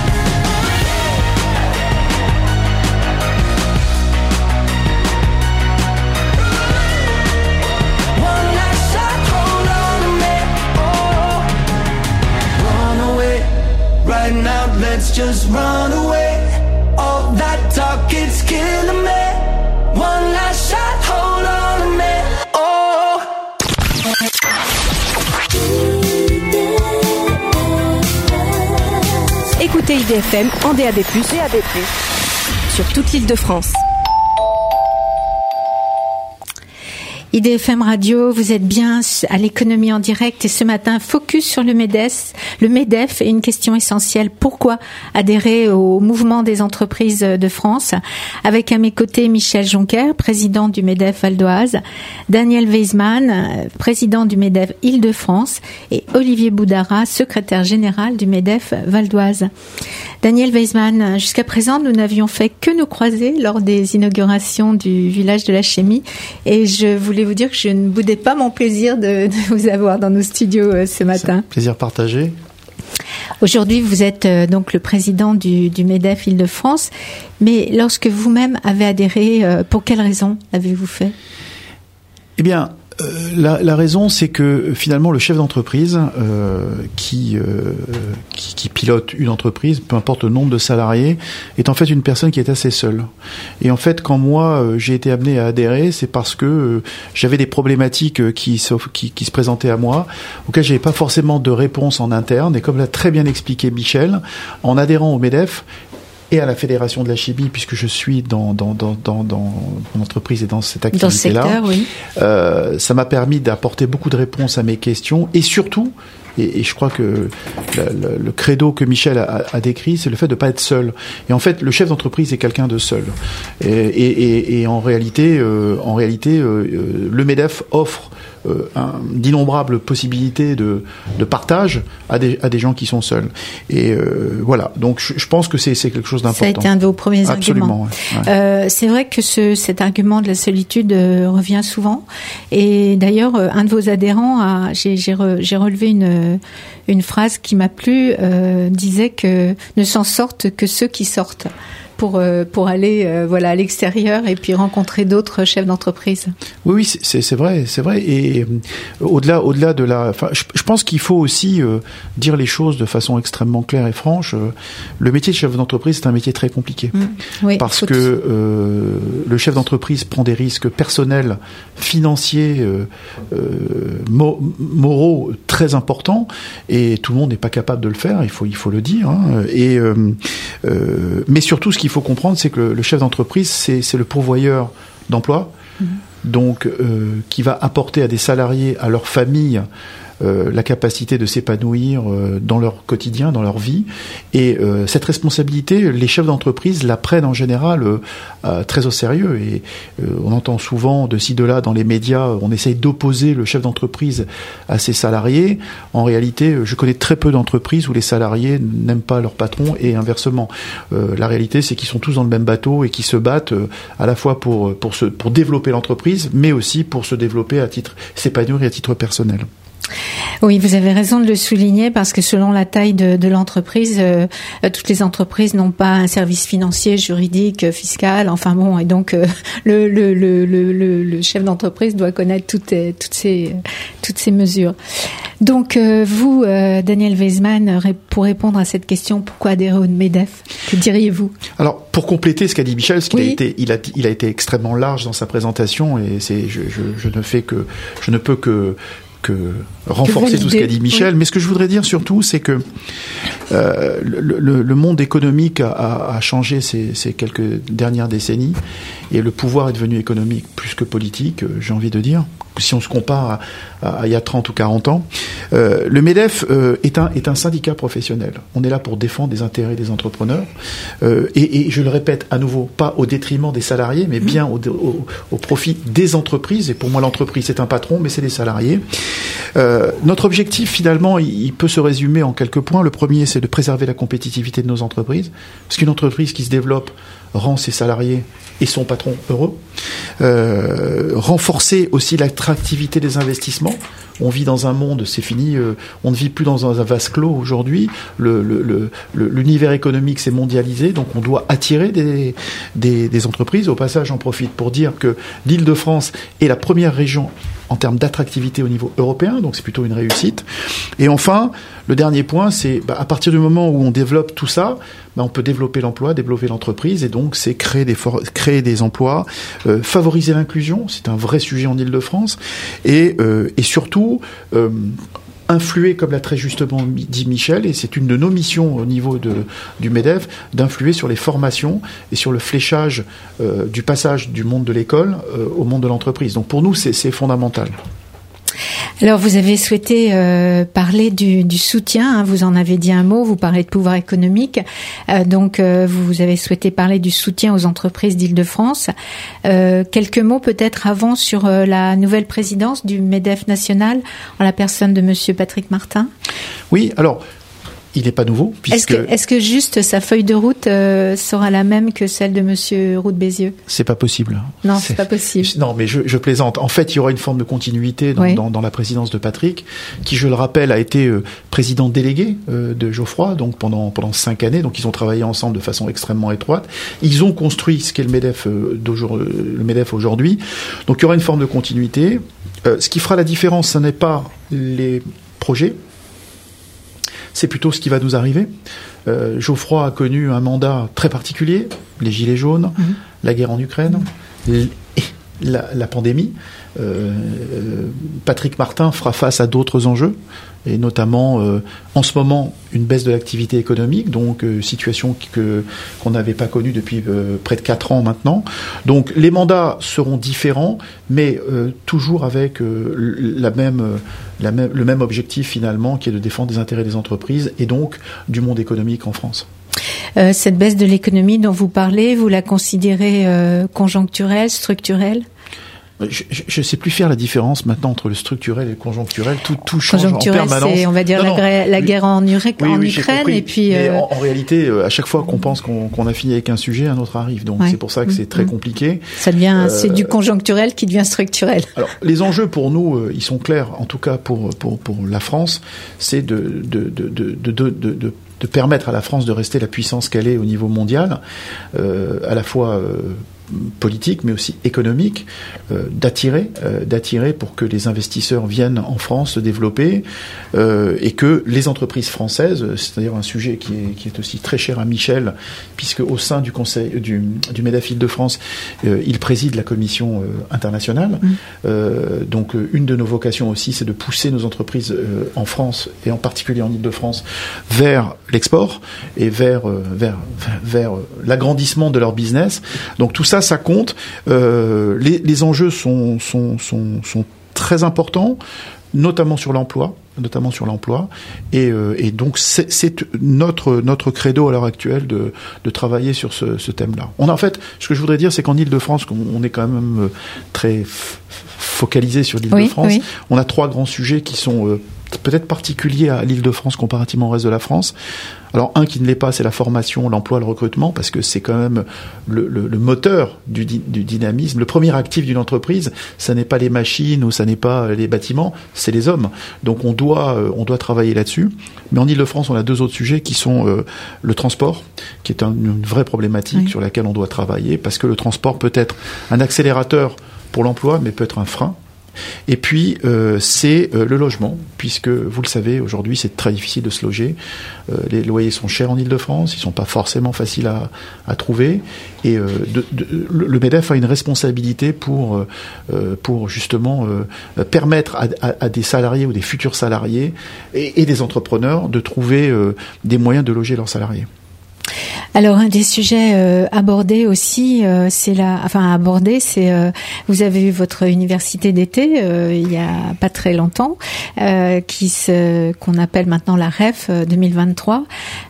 Speaker 6: one last shot, hold on to me. Oh, run away, right now let's just run away. All that
Speaker 3: Écoutez I D F M en D A B plus, D A B plus, sur toute l'Île-de-France.
Speaker 1: I D F M Radio, vous êtes bien à l'économie en direct et ce matin, focus sur le MEDEF, le MEDEF et une question essentielle. Pourquoi adhérer au mouvement des entreprises de France? Avec à mes côtés Michel Jonker, président du MEDEF Val d'Oise, Daniel Weisman, président du MEDEF Île-de-France et Olivier Boudara, secrétaire général du MEDEF Val d'Oise. Daniel Weisman, jusqu'à présent, nous n'avions fait que nous croiser lors des inaugurations du village de la chimie et je voulais vous dire que je ne boudais pas mon plaisir de, de vous avoir dans nos studios euh, ce matin.
Speaker 2: Plaisir partagé.
Speaker 1: Aujourd'hui, vous êtes euh, donc le président du, du MEDEF Île-de-France, mais lorsque vous-même avez adhéré, euh, pour quelle raison l'avez-vous fait ?
Speaker 2: Eh bien, euh, la, la raison, c'est que finalement, le chef d'entreprise euh, qui, euh, qui, qui pilote une entreprise, peu importe le nombre de salariés, est en fait une personne qui est assez seule. Et en fait, quand moi, euh, j'ai été amené à adhérer, c'est parce que euh, j'avais des problématiques euh, qui, qui, qui se présentaient à moi, auxquelles j'avais pas forcément de réponse en interne. Et comme l'a très bien expliqué Michel, en adhérant au MEDEF, et à la Fédération de la chimie, puisque je suis dans, dans, dans, dans, dans mon entreprise et dans cette activité-là.
Speaker 1: Dans ce secteur, oui.
Speaker 2: Euh, ça m'a permis d'apporter beaucoup de réponses à mes questions et surtout, et, et je crois que le, le, le credo que Michel a, a décrit, c'est le fait de ne pas être seul. Et en fait, le chef d'entreprise est quelqu'un de seul. Et, et, et, et en réalité, euh, en réalité euh, le MEDEF offre Euh, un, d'innombrables possibilités de, de partage à des, à des gens qui sont seuls. Et euh, voilà. Donc, je, je pense que c'est, c'est quelque chose d'important.
Speaker 1: Ça a été un de vos premiers
Speaker 2: Absolument,
Speaker 1: arguments.
Speaker 2: Ouais, ouais.
Speaker 1: Euh, c'est vrai que ce, cet argument de la solitude euh, revient souvent. Et d'ailleurs, euh, un de vos adhérents, a, j'ai, j'ai, re, j'ai relevé une, une phrase qui m'a plu, euh, disait que ne s'en sortent que ceux qui sortent. Pour, pour aller euh, voilà à l'extérieur et puis rencontrer d'autres chefs d'entreprise.
Speaker 2: Oui, oui, c'est, c'est vrai, c'est vrai. Et euh, au-delà, au-delà de la, enfin, je, je pense qu'il faut aussi euh, dire les choses de façon extrêmement claire et franche. Euh, le métier de chef d'entreprise, c'est un métier très compliqué, mmh. oui, parce que euh, le chef d'entreprise prend des risques personnels, financiers, euh, euh, mo- moraux très importants, et tout le monde n'est pas capable de le faire. Il faut, il faut le dire. Hein, et euh, euh, mais surtout, ce qu'il faut comprendre, c'est que le, le chef d'entreprise, c'est, c'est le pourvoyeur d'emploi, mmh. donc euh, qui va apporter à des salariés, à leur famille, euh, la capacité de s'épanouir euh, dans leur quotidien, dans leur vie. Et euh, cette responsabilité, les chefs d'entreprise la prennent en général euh, euh, très au sérieux. Et euh, on entend souvent de ci, de là dans les médias, on essaye d'opposer le chef d'entreprise à ses salariés. En réalité, je connais très peu d'entreprises où les salariés n'aiment pas leur patron et inversement. Euh, la réalité, c'est qu'ils sont tous dans le même bateau et qu'ils se battent euh, à la fois pour, pour, se, pour développer l'entreprise, mais aussi pour se développer à titre, s'épanouir à titre personnel.
Speaker 1: Oui, vous avez raison de le souligner parce que selon la taille de, de l'entreprise, euh, toutes les entreprises n'ont pas un service financier, juridique, fiscal. Enfin bon, et donc euh, le, le, le, le, le chef d'entreprise doit connaître toutes, toutes ces, toutes ces mesures. Donc euh, vous, euh, Daniel Weisman, pour répondre à cette question, pourquoi adhérer au MEDEF ? Que diriez-vous ?
Speaker 2: Alors, pour compléter ce qu'a dit Michel, parce qu'il
Speaker 1: oui.
Speaker 2: a été, il a, il a été extrêmement large dans sa présentation, et c'est, je, je, je ne fais que, je ne peux que que renforcer tout ce qu'a dit Michel, oui. Mais ce que je voudrais dire surtout, c'est que euh, le, le, le monde économique a, a, a changé ces, ces quelques dernières décennies, et le pouvoir est devenu économique plus que politique, j'ai envie de dire, si on se compare à, à, à il y a trente ou quarante ans. Euh, le MEDEF euh, est, un, est un syndicat professionnel. On est là pour défendre les intérêts des entrepreneurs, euh, et, et je le répète à nouveau, pas au détriment des salariés, mais bien au, au, au profit des entreprises. Et pour moi, l'entreprise, c'est un patron, mais c'est les salariés. Euh, notre objectif, finalement, il, il peut se résumer en quelques points. Le premier, c'est de préserver la compétitivité de nos entreprises, parce qu'une entreprise qui se développe rend ses salariés et son patron heureux. Euh, renforcer aussi l'attractivité des investissements. On vit dans un monde, c'est fini, euh, on ne vit plus dans un vase clos aujourd'hui. Le, le, le, l'univers économique s'est mondialisé, donc on doit attirer des, des, des entreprises. Au passage, j'en profite pour dire que l'Île-de-France est la première région en termes d'attractivité au niveau européen, donc c'est plutôt une réussite. Et enfin, le dernier point, c'est bah, à partir du moment où on développe tout ça, bah, on peut développer l'emploi, développer l'entreprise, et donc c'est créer des, for- créer des emplois, euh, favoriser l'inclusion, c'est un vrai sujet en Île-de-France, et, euh, et surtout... Euh, influer, comme l'a très justement dit Michel, et c'est une de nos missions au niveau de, du MEDEF, d'influer sur les formations et sur le fléchage euh, du passage du monde de l'école euh, au monde de l'entreprise. Donc pour nous, c'est, c'est fondamental.
Speaker 1: Alors, vous avez souhaité euh, parler du, du soutien, hein, vous en avez dit un mot, vous parlez de pouvoir économique, euh, donc euh, vous avez souhaité parler du soutien aux entreprises d'Île-de-France. Euh, quelques mots peut-être avant sur euh, la nouvelle présidence du MEDEF national, en la personne de Monsieur Patrick Martin.
Speaker 2: Oui, alors... il n'est pas nouveau, puisque...
Speaker 1: Est-ce que, est-ce que juste sa feuille de route euh, sera la même que celle de Monsieur Roux de Bézieux ?
Speaker 2: C'est pas possible.
Speaker 1: Non,
Speaker 2: c'est,
Speaker 1: c'est pas possible.
Speaker 2: Non, mais je, je plaisante. En fait, il y aura une forme de continuité dans,
Speaker 1: oui.
Speaker 2: dans, dans la présidence de Patrick, qui, je le rappelle, a été euh, président délégué euh, de Geoffroy, donc pendant pendant cinq années. Donc, ils ont travaillé ensemble de façon extrêmement étroite. Ils ont construit ce qu'est le MEDEF euh, d'aujourd'hui, le MEDEF aujourd'hui. Donc, il y aura une forme de continuité. Euh, ce qui fera la différence, ce n'est pas les projets. C'est plutôt ce qui va nous arriver. Euh, Geoffroy a connu un mandat très particulier, les Gilets jaunes, mmh. la guerre en Ukraine, mmh. la, la pandémie. Euh, Patrick Martin fera face à d'autres enjeux, et notamment euh, en ce moment une baisse de l'activité économique, donc euh, situation que, qu'on n'avait pas connue depuis euh, près de quatre ans maintenant. Donc les mandats seront différents, mais euh, toujours avec euh, la même, la même, le même objectif finalement, qui est de défendre les intérêts des entreprises et donc du monde économique en France.
Speaker 1: Euh, cette baisse de l'économie dont vous parlez, vous la considérez euh, conjoncturelle, structurelle ?
Speaker 2: Je ne sais plus faire la différence maintenant entre le structurel et le conjoncturel. Tout, tout change en permanence.
Speaker 1: C'est, on va dire, non, la, non, la guerre en, Ura- oui, en oui, Ukraine. Et puis,
Speaker 2: mais
Speaker 1: euh...
Speaker 2: en, en réalité, à chaque fois qu'on pense qu'on, qu'on a fini avec un sujet, un autre arrive. Donc ouais. c'est pour ça que c'est très compliqué.
Speaker 1: Ça devient, euh, c'est du conjoncturel qui devient structurel.
Speaker 2: Alors, les enjeux pour nous, euh, ils sont clairs. En tout cas pour pour pour la France, c'est de de de de de, de, de, de de permettre à la France de rester la puissance qu'elle est au niveau mondial, euh, à la fois euh, politique mais aussi économique, euh, d'attirer, euh, d'attirer pour que les investisseurs viennent en France se développer euh, et que les entreprises françaises, c'est d'ailleurs un sujet qui est, qui est aussi très cher à Michel, puisque au sein du conseil du, du MEDEF Île-de-France, euh, il préside la commission euh, internationale. Mmh. Euh, donc euh, une de nos vocations aussi, c'est de pousser nos entreprises euh, en France et en particulier en Île-de-France vers l'export et vers euh, vers vers euh, l'agrandissement de leur business. Donc tout ça, ça compte. Euh, les, les enjeux sont, sont, sont, sont très importants, notamment sur l'emploi, notamment sur l'emploi. Et, euh, et donc, c'est, c'est notre, notre credo à l'heure actuelle de, de travailler sur ce, ce thème-là. On a, en fait, ce que je voudrais dire, c'est qu'en Île-de-France, on est quand même très f- focalisé sur l'Île-de-France. Oui, oui. On a trois grands sujets qui sont euh, peut-être particuliers à l'Île-de-France comparativement au reste de la France. Alors, un qui ne l'est pas, c'est la formation, l'emploi, le recrutement, parce que c'est quand même le, le, le moteur du, du dynamisme. Le premier actif d'une entreprise, ça n'est pas les machines ou ça n'est pas les bâtiments, c'est les hommes. Donc, on doit, on doit travailler là-dessus. Mais en Île-de-France, on a deux autres sujets qui sont euh, le transport, qui est un, une vraie problématique oui. sur laquelle on doit travailler, parce que le transport peut être un accélérateur pour l'emploi, mais peut être un frein. Et puis, euh, c'est euh, le logement, puisque, vous le savez, aujourd'hui, c'est très difficile de se loger. Euh, les loyers sont chers en Île-de-France, ils sont pas forcément faciles à, à trouver. Et euh, de, de, le MEDEF a une responsabilité pour, euh, pour justement euh, permettre à, à, à des salariés ou des futurs salariés et, et des entrepreneurs de trouver euh, des moyens de loger leurs salariés.
Speaker 1: Alors un des sujets euh, abordés aussi, euh, c'est la, enfin abordé, c'est euh, vous avez eu votre université d'été euh, il y a pas très longtemps, euh, qui se, qu'on appelle maintenant la R E F deux mille vingt-trois.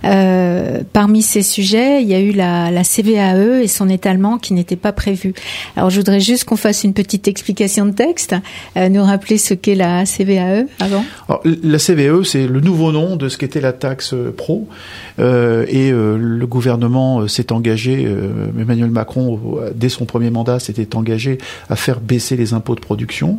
Speaker 1: Euh, parmi ces sujets, il y a eu la, la C V A E et son étalement qui n'était pas prévu. Alors je voudrais juste qu'on fasse une petite explication de texte, euh, nous rappeler ce qu'est la C V A E avant.
Speaker 2: Alors, la C V A E, c'est le nouveau nom de ce qu'était la taxe pro, euh, et euh, le gouvernement s'est engagé, euh, Emmanuel Macron, dès son premier mandat, s'était engagé à faire baisser les impôts de production.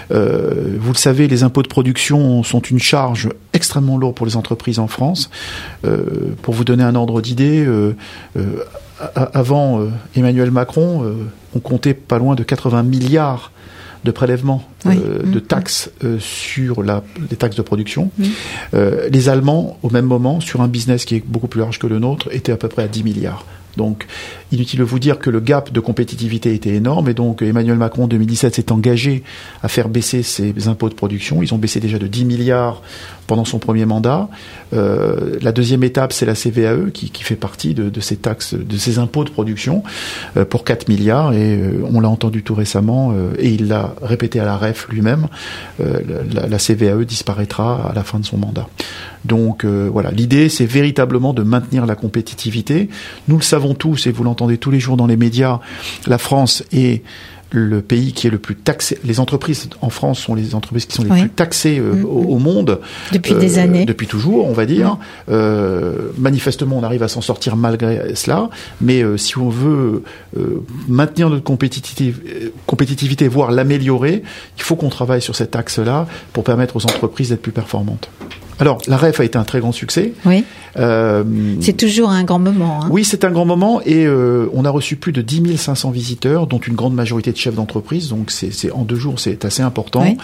Speaker 2: Euh, vous le savez, les impôts de production sont une charge extrêmement lourde pour les entreprises en France. Euh, pour vous donner un ordre d'idée, euh, euh, avant euh, Emmanuel Macron, euh, on comptait pas loin de quatre-vingts milliards de prélèvements oui. euh, mmh. de taxes euh, sur la, les taxes de production. Mmh. Euh, les Allemands, au même moment, sur un business qui est beaucoup plus large que le nôtre, étaient à peu près à dix milliards. Donc, inutile de vous dire que le gap de compétitivité était énorme, et donc Emmanuel Macron, en deux mille dix-sept, s'est engagé à faire baisser ses impôts de production. Ils ont baissé déjà de dix milliards pendant son premier mandat. Euh, la deuxième étape, c'est la C V A E qui, qui fait partie de, de ces taxes, de ces impôts de production euh, pour quatre milliards, et euh, on l'a entendu tout récemment, euh, et il l'a répété à la R E F lui-même, euh, la, la C V A E disparaîtra à la fin de son mandat. Donc euh, voilà, l'idée, c'est véritablement de maintenir la compétitivité. Nous le savons tous, et vous l'entendez tous les jours dans les médias, la France est le pays qui est le plus taxé. Les entreprises en France sont les entreprises qui sont les oui. plus taxées euh, mmh. au, au monde.
Speaker 1: Depuis euh, des années.
Speaker 2: Depuis toujours, on va dire. Mmh. Euh, manifestement, on arrive à s'en sortir malgré cela. Mais euh, si on veut euh, maintenir notre compétitivité, compétitivité, voire l'améliorer, il faut qu'on travaille sur cet axe-là pour permettre aux entreprises d'être plus performantes. Alors, la R E F a été un très grand succès.
Speaker 1: Oui. Euh, c'est toujours un grand moment. Hein.
Speaker 2: Oui, c'est un grand moment, et euh, on a reçu plus de dix mille cinq cents visiteurs, dont une grande majorité de chefs d'entreprise. Donc, c'est, c'est en deux jours, c'est assez important. Oui.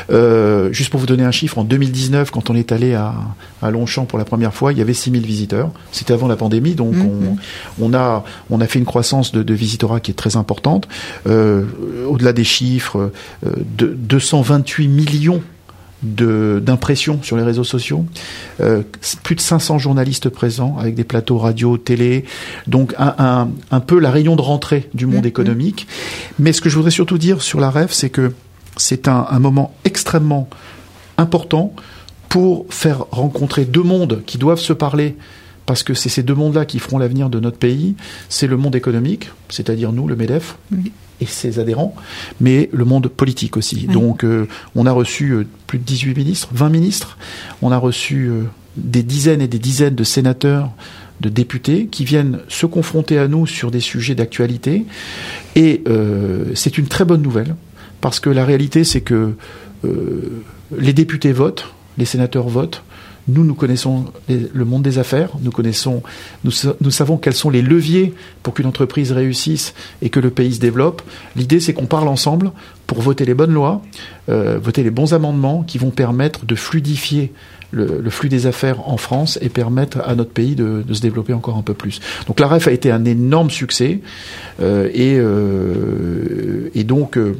Speaker 2: Euh, juste pour vous donner un chiffre, en deux mille dix-neuf, quand on est allé à, à Longchamp pour la première fois, il y avait six mille visiteurs. C'était avant la pandémie, donc mmh, on, on a on a fait une croissance de, de visitorat qui est très importante. Euh, au-delà des chiffres, euh, de deux cent vingt-huit millions de d'impressions sur les réseaux sociaux, euh, plus de cinq cents journalistes présents avec des plateaux radio, télé, donc un, un, un peu la rayon de rentrée du monde mmh. économique. Mais ce que je voudrais surtout dire sur la R E F, c'est que c'est un, un moment extrêmement important pour faire rencontrer deux mondes qui doivent se parler, parce que c'est ces deux mondes-là qui feront l'avenir de notre pays. C'est le monde économique, c'est-à-dire nous, le MEDEF, mmh. et ses adhérents, mais le monde politique aussi. Oui. Donc, euh, on a reçu euh, plus de dix-huit ministres, vingt ministres. On a reçu euh, des dizaines et des dizaines de sénateurs, de députés qui viennent se confronter à nous sur des sujets d'actualité. Et euh, c'est une très bonne nouvelle, parce que la réalité, c'est que euh, les députés votent, les sénateurs votent. Nous, nous connaissons les, le monde des affaires, nous connaissons, nous, nous savons quels sont les leviers pour qu'une entreprise réussisse et que le pays se développe. L'idée, c'est qu'on parle ensemble pour voter les bonnes lois, euh, voter les bons amendements qui vont permettre de fluidifier le, le flux des affaires en France et permettre à notre pays de, de se développer encore un peu plus. Donc la R E F a été un énorme succès, euh, et, euh, et donc... Euh,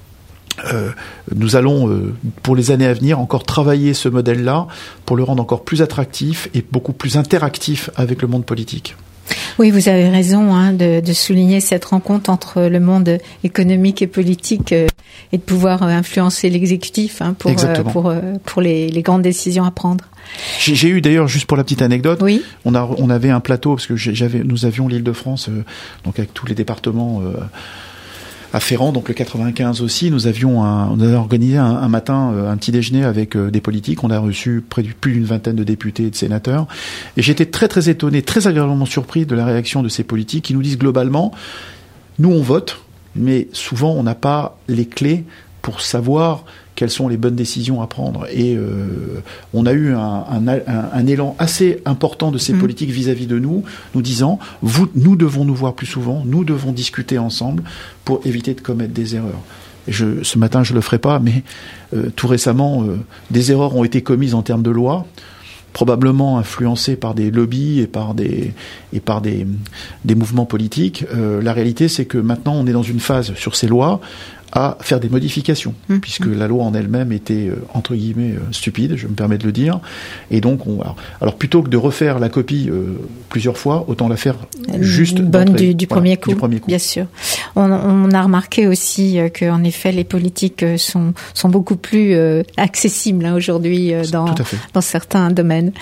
Speaker 2: Euh, nous allons, euh, pour les années à venir, encore travailler ce modèle-là pour le rendre encore plus attractif et beaucoup plus interactif avec le monde politique.
Speaker 1: Oui, vous avez raison hein, de, de souligner cette rencontre entre le monde économique et politique euh, et de pouvoir euh, influencer l'exécutif hein, pour, euh, pour, euh, pour les, les grandes décisions à prendre.
Speaker 2: J'ai, j'ai eu d'ailleurs, juste pour la petite anecdote,
Speaker 1: oui.
Speaker 2: on, a, on avait un plateau, parce que j'avais, nous avions l'Île-de-France, euh, donc avec tous les départements... Euh, afférents, donc le quatre-vingt-quinze aussi, nous avions un, on avait organisé un, un matin un petit déjeuner avec euh, des politiques. On a reçu près du, plus d'une vingtaine de députés et de sénateurs. Et j'étais très très étonné, très agréablement surpris de la réaction de ces politiques qui nous disent globalement, nous on vote, mais souvent on n'a pas les clés pour savoir quelles sont les bonnes décisions à prendre. Et euh, on a eu un, un, un, un élan assez important de ces mmh. politiques vis-à-vis de nous, nous disant, vous, nous devons nous voir plus souvent, nous devons discuter ensemble pour éviter de commettre des erreurs. Et je, ce matin, je le ferai pas, mais euh, tout récemment, euh, des erreurs ont été commises en termes de loi, probablement influencées par des lobbies et par des, et par des, des mouvements politiques. Euh, la réalité, c'est que maintenant, on est dans une phase sur ces lois à faire des modifications, mmh. puisque la loi en elle-même était, euh, entre guillemets, euh, stupide, je me permets de le dire. Et donc, on, alors, alors plutôt que de refaire la copie euh, plusieurs fois, autant la faire juste
Speaker 1: bonne du, du,
Speaker 2: voilà,
Speaker 1: premier coup,
Speaker 2: du premier coup.
Speaker 1: Bien sûr. On, on a remarqué aussi euh, qu'en effet, les politiques sont, sont beaucoup plus euh, accessibles hein, aujourd'hui euh, dans, dans certains domaines.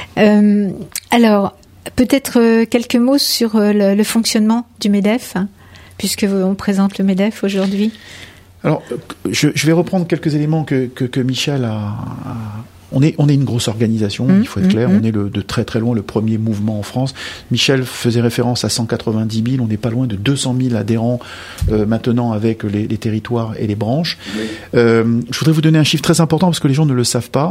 Speaker 1: Euh, alors, peut-être euh, quelques mots sur euh, le, le fonctionnement du MEDEF hein, puisque on présente le MEDEF aujourd'hui.
Speaker 2: Alors, je, je vais reprendre quelques éléments que, que, que Michel a, a... On est, on est une grosse organisation, mmh, il faut être clair. Mmh. On est le, de très très loin le premier mouvement en France. Michel faisait référence à cent quatre-vingt-dix mille. On n'est pas loin de deux cent mille adhérents euh, maintenant avec les, les territoires et les branches. Oui. Euh, je voudrais vous donner un chiffre très important parce que les gens ne le savent pas.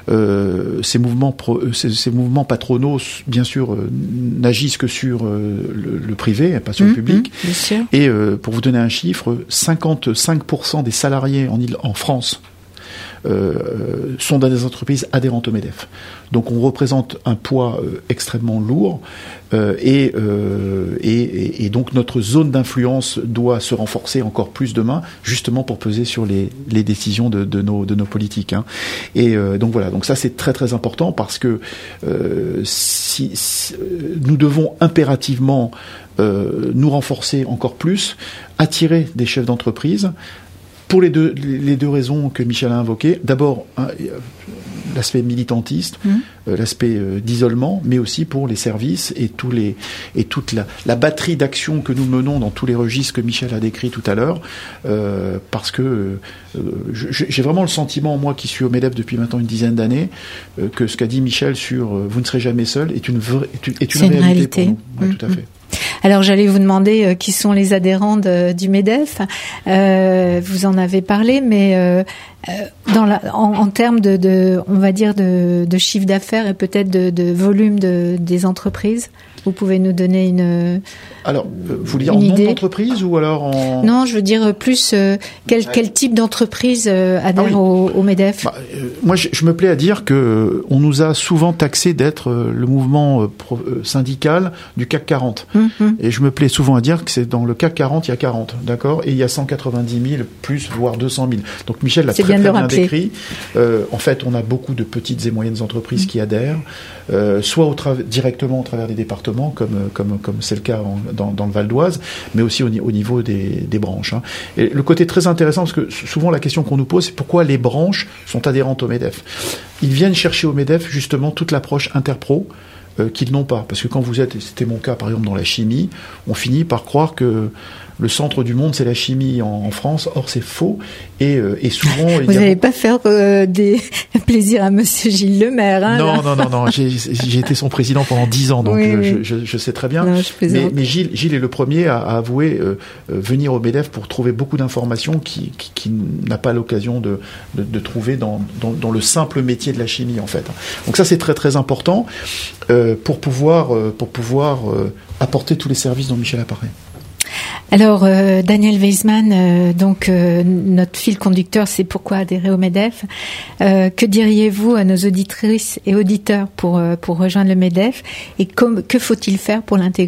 Speaker 2: Euh, ces mouvements, pro, ces, ces mouvements patronaux, bien sûr, euh, n'agissent que sur euh, le, le privé, pas sur mmh, le public.
Speaker 1: Mmh, bien sûr.
Speaker 2: Et euh, pour vous donner un chiffre, cinquante-cinq pour cent des salariés en, en France euh, sont dans des entreprises adhérentes au MEDEF. Donc on représente un poids euh, extrêmement lourd euh, et, euh, et, et donc notre zone d'influence doit se renforcer encore plus demain, justement pour peser sur les, les décisions de, de, nos, de nos politiques. Hein. Et euh, donc voilà, donc ça c'est très très important parce que euh, si, si, nous devons impérativement euh, nous renforcer encore plus, attirer des chefs d'entreprise. Pour les deux, les deux raisons que Michel a invoquées. D'abord, hein, l'aspect militantiste, mmh. euh, l'aspect euh, d'isolement, mais aussi pour les services et, tous les, et toute la, la batterie d'actions que nous menons dans tous les registres que Michel a décrits tout à l'heure. Euh, parce que euh, je, j'ai vraiment le sentiment, moi qui suis au MEDEF depuis maintenant une dizaine d'années, euh, que ce qu'a dit Michel sur euh, « vous ne serez jamais seul » est une, vraie, est une, est une, réalité,
Speaker 1: réalité
Speaker 2: pour nous. Ouais,
Speaker 1: mmh.
Speaker 2: tout à fait.
Speaker 1: Alors j'allais vous demander euh, qui sont les adhérents de, du MEDEF. Euh, vous en avez parlé, mais euh, dans la, en, en termes de, de, on va dire de, de chiffre d'affaires et peut-être de, de volume de, des entreprises, vous pouvez nous donner une.
Speaker 2: Alors, vous voulez dire en nombre d'entreprises ou alors en.
Speaker 1: Non, je veux dire plus euh, quel, quel type d'entreprise euh, adhère ah oui. au, au MEDEF.
Speaker 2: Bah, euh, moi, je, je me plais à dire que euh, on nous a souvent taxé d'être euh, le mouvement euh, pro, euh, syndical du C A C quarante. Mm-hmm. Et je me plais souvent à dire que c'est dans le C A C quarante, il y a quarante, d'accord, et il y a cent quatre-vingt-dix mille plus, voire deux cent mille. Donc Michel l'a très, bien, très bien décrit. Euh, en fait, on a beaucoup de petites et moyennes entreprises mm. qui adhèrent, euh, soit au tra- directement au travers des départements, comme comme comme c'est le cas en, dans, dans le Val d'Oise, mais aussi au, au niveau des, des branches. Hein. Et le côté très intéressant, parce que souvent la question qu'on nous pose, c'est pourquoi les branches sont adhérentes au MEDEF. Ils viennent chercher au MEDEF justement toute l'approche interpro euh, qu'ils n'ont pas. Parce que quand vous êtes, c'était mon cas par exemple dans la chimie, on finit par croire que le centre du monde, c'est la chimie en, en France. Or, c'est faux. Et, euh, et souvent...
Speaker 1: Vous n'allez pas faire euh, des plaisirs à Monsieur Gilles Lemaire. Hein,
Speaker 2: non,
Speaker 1: là.
Speaker 2: non, non, non. J'ai, j'ai été son président pendant dix ans, donc oui, euh, oui. Je, je, je sais très bien.
Speaker 1: Non, je
Speaker 2: mais, mais Gilles, Gilles est le premier à, à avouer euh, euh, venir au MEDEF pour trouver beaucoup d'informations qui, qui, qui n'a pas l'occasion de, de, de trouver dans, dans, dans le simple métier de la chimie, en fait. Donc ça, c'est très, très important euh, pour pouvoir, euh, pour pouvoir euh, apporter tous les services dont Michel a parlé.
Speaker 1: Alors, euh, Daniel Weisman, euh, donc euh, notre fil conducteur, c'est pourquoi adhérer au MEDEF. Euh, que diriez-vous à nos auditrices et auditeurs pour euh, pour rejoindre le MEDEF et com- que faut-il faire pour l'intégrer ?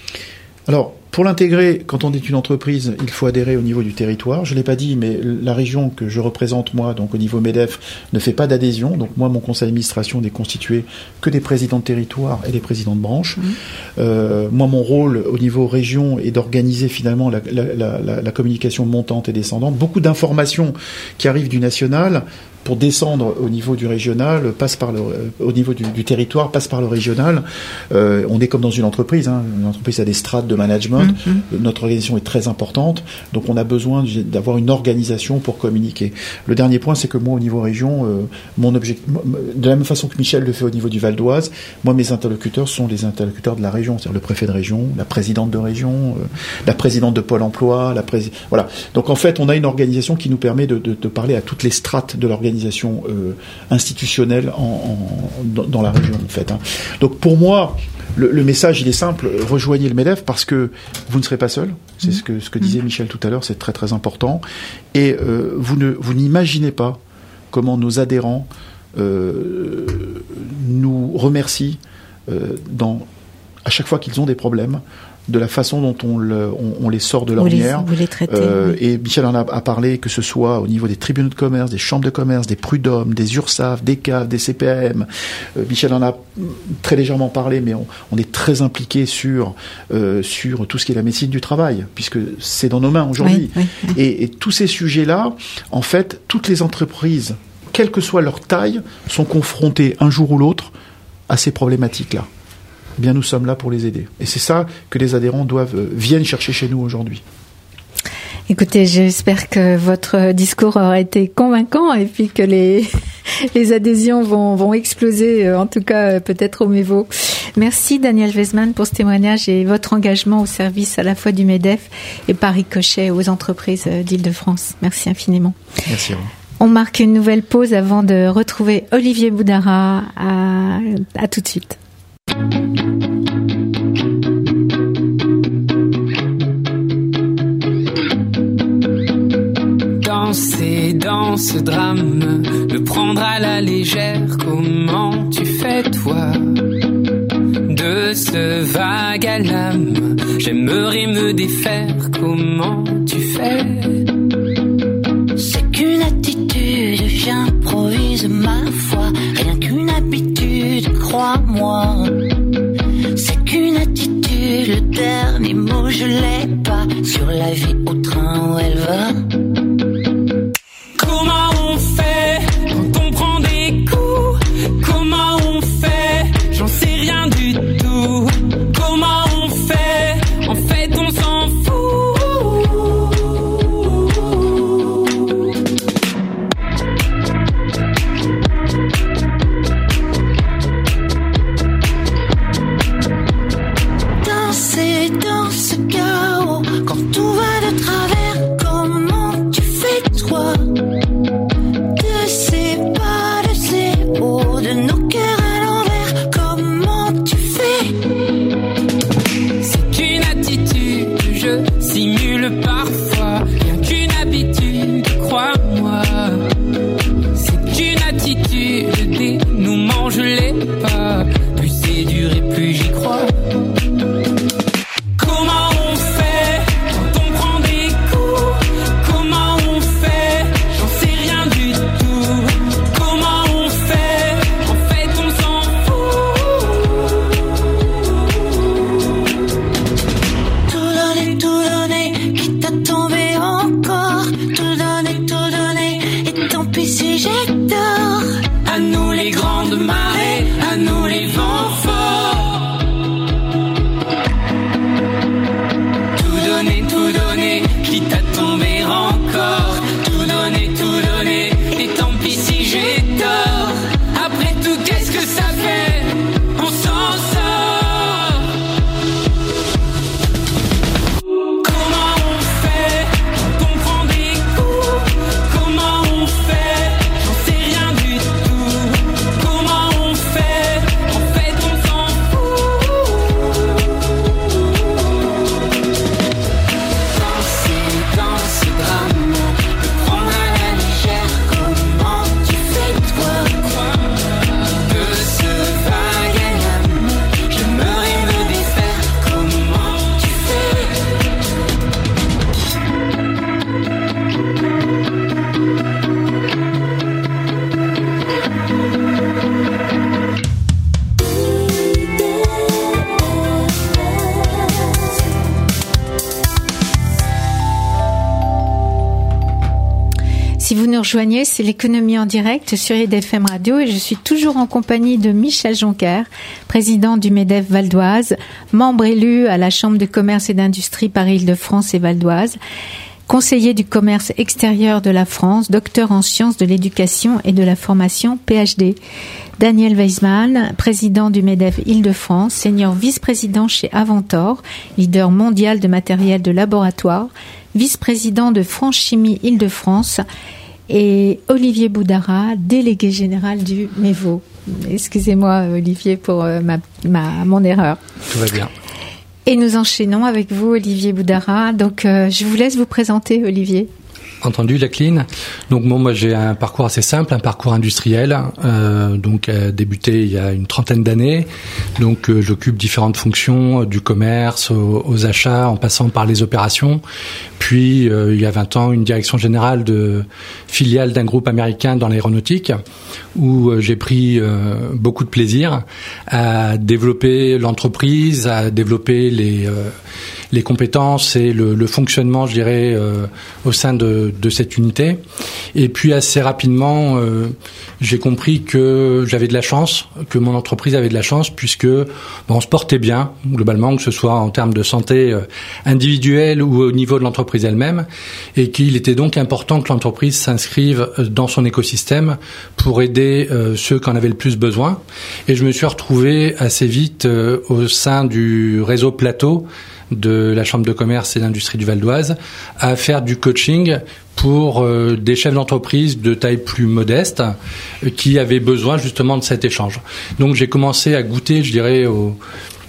Speaker 2: Alors, pour l'intégrer, quand on est une entreprise, il faut adhérer au niveau du territoire. Je ne l'ai pas dit, mais la région que je représente, moi, donc au niveau MEDEF, ne fait pas d'adhésion. Donc moi, mon conseil d'administration n'est constitué que des présidents de territoire et des présidents de branche. Mmh. Euh, moi, mon rôle au niveau région est d'organiser finalement la, la, la, la communication montante et descendante. Beaucoup d'informations qui arrivent du national pour descendre au niveau du régional, passe par le, au niveau du, du territoire, passe par le régional. Euh, on est comme dans une entreprise, hein. Une entreprise a des strates de management. Mm-hmm. Notre organisation est très importante, donc on a besoin d'avoir une organisation pour communiquer. Le dernier point, c'est que moi, au niveau région, euh, mon objectif, de la même façon que Michel le fait au niveau du Val d'Oise, moi, mes interlocuteurs sont les interlocuteurs de la région, c'est-à-dire le préfet de région, la présidente de région, euh, la présidente de Pôle Emploi, la prési- voilà. Donc en fait, on a une organisation qui nous permet de, de, de parler à toutes les strates de l'organisation. Euh, institutionnelle en, en, dans, dans la région en fait. Hein. Donc pour moi, le, le message il est simple, rejoignez le MEDEF parce que vous ne serez pas seul. C'est mmh. ce que ce que disait Michel tout à l'heure, c'est très très important. Et euh, vous ne vous n'imaginez pas comment nos adhérents euh, nous remercient euh, dans à chaque fois qu'ils ont des problèmes, de la façon dont on, le, on, on les sort de l'ornière.
Speaker 1: Vous les, vous les traitez,
Speaker 2: euh,
Speaker 1: oui.
Speaker 2: Et Michel en a, a parlé, que ce soit au niveau des tribunaux de commerce, des chambres de commerce, des prud'hommes, des URSSAF, des C A F, des C P A M. Euh, Michel en a très légèrement parlé, mais on, on est très impliqué sur, euh, sur tout ce qui est la médecine du travail, puisque c'est dans nos mains aujourd'hui.
Speaker 1: Oui, oui, oui.
Speaker 2: Et, et tous ces sujets-là, en fait, toutes les entreprises, quelle que soit leur taille, sont confrontées un jour ou l'autre à ces problématiques-là. Eh bien, nous sommes là pour les aider. Et c'est ça que les adhérents doivent euh, viennent chercher chez nous aujourd'hui.
Speaker 1: Écoutez, j'espère que votre discours aura été convaincant et puis que les les adhésions vont vont exploser, en tout cas peut-être au MEVO. Merci Daniel Weisman pour ce témoignage et votre engagement au service à la fois du MEDEF et par ricochet aux entreprises d'Île-de-France. Merci infiniment.
Speaker 2: Merci à vous.
Speaker 1: On marque une nouvelle pause avant de retrouver Olivier Boudara. À, à tout de suite.
Speaker 7: Danser dans dans ce drame, le prendre à la légère. Comment tu fais toi de ce vague à l'âme? J'aimerais me défaire. Comment tu fais?
Speaker 8: C'est qu'une attitude, j'improvise ma foi. Rien qu'une habitude, crois-moi. C'est qu'une attitude, le dernier mot je l'ai pas. Sur la vie au train où elle va.
Speaker 7: Comment on fait quand on prend des coups? Comment on fait? J'en sais rien du tout. Comment on fait? En fait on s'en fout.
Speaker 8: Danser dans ce chaos, quand tout va de travers, comment tu fais toi? De ces pas, de ces hauts, de nos cœurs à l'envers, comment tu fais?
Speaker 7: C'est qu'une attitude, je simule parfois. Rien qu'une habitude, crois-moi. C'est qu'une attitude, le dénouement je l'ai pas. Plus c'est dur et plus j'y crois. Comment on fait quand on prend des coups? Comment on fait? J'en sais rien du tout. Comment on fait? En fait on s'en fout.
Speaker 8: Tout donner, tout donner, quitte à tomber encore. Tout donner, tout donner, et tant pis si j'ai tort.
Speaker 7: À nous les grandes marées, à nous les vents forts. Tout donner, tout donner, quitte à tomber encore. Tout donner, tout donner, et tant pis si j'ai tort. Après tout, qu'est-ce que ça fait? On s'en sort. Comment on fait quand on prend des coups? Comment on fait? J'en sais rien du tout. Comment on fait? En fait on s'en fout. Danser dans ce drame, le prendre à la légère. Comment tu fais toi? De ce vague à l'âme, j'aimerais me défaire. Comment tu fais?
Speaker 1: Si vous nous rejoignez, c'est l'économie en direct sur I D F M Radio et je suis toujours en compagnie de Michel Jonker, président du MEDEF Val d'Oise, membre élu à la Chambre de commerce et d'industrie Paris-Île-de-France et Val d'Oise, conseiller du commerce extérieur de la France, docteur en sciences de l'éducation et de la formation P H D. Daniel Weisman, président du MEDEF Île-de-France, senior vice-président chez Aventor, leader mondial de matériel de laboratoire, vice-président de France Chimie Île-de-France, et Olivier Boudara, délégué général du MEVO. Excusez-moi Olivier pour euh, ma, ma, mon erreur.
Speaker 9: Tout va bien.
Speaker 1: Et nous enchaînons avec vous Olivier Boudara. Donc euh, je vous laisse vous présenter Olivier.
Speaker 9: Entendu, Jacqueline. Donc bon, moi j'ai un parcours assez simple, un parcours industriel. Euh, donc euh, débuté il y a une trentaine d'années. Donc euh, j'occupe différentes fonctions, euh, du commerce aux, aux achats, en passant par les opérations. Puis euh, il y a vingt ans, une direction générale de filiale d'un groupe américain dans l'aéronautique, où euh, j'ai pris euh, beaucoup de plaisir à développer l'entreprise, à développer les euh, les compétences et le, le fonctionnement, je dirais, euh, au sein de, de cette unité. Et puis assez rapidement, euh, j'ai compris que j'avais de la chance, que mon entreprise avait de la chance, puisque bon, on se portait bien globalement, que ce soit en termes de santé euh, individuelle ou au niveau de l'entreprise elle-même, et qu'il était donc important que l'entreprise s'inscrive dans son écosystème pour aider euh, ceux qui en avaient le plus besoin. Et je me suis retrouvé assez vite euh, au sein du réseau Plateau de la Chambre de commerce et d'industrie du Val d'Oise à faire du coaching pour euh, des chefs d'entreprise de taille plus modeste euh, qui avaient besoin justement de cet échange. Donc j'ai commencé à goûter, je dirais, au,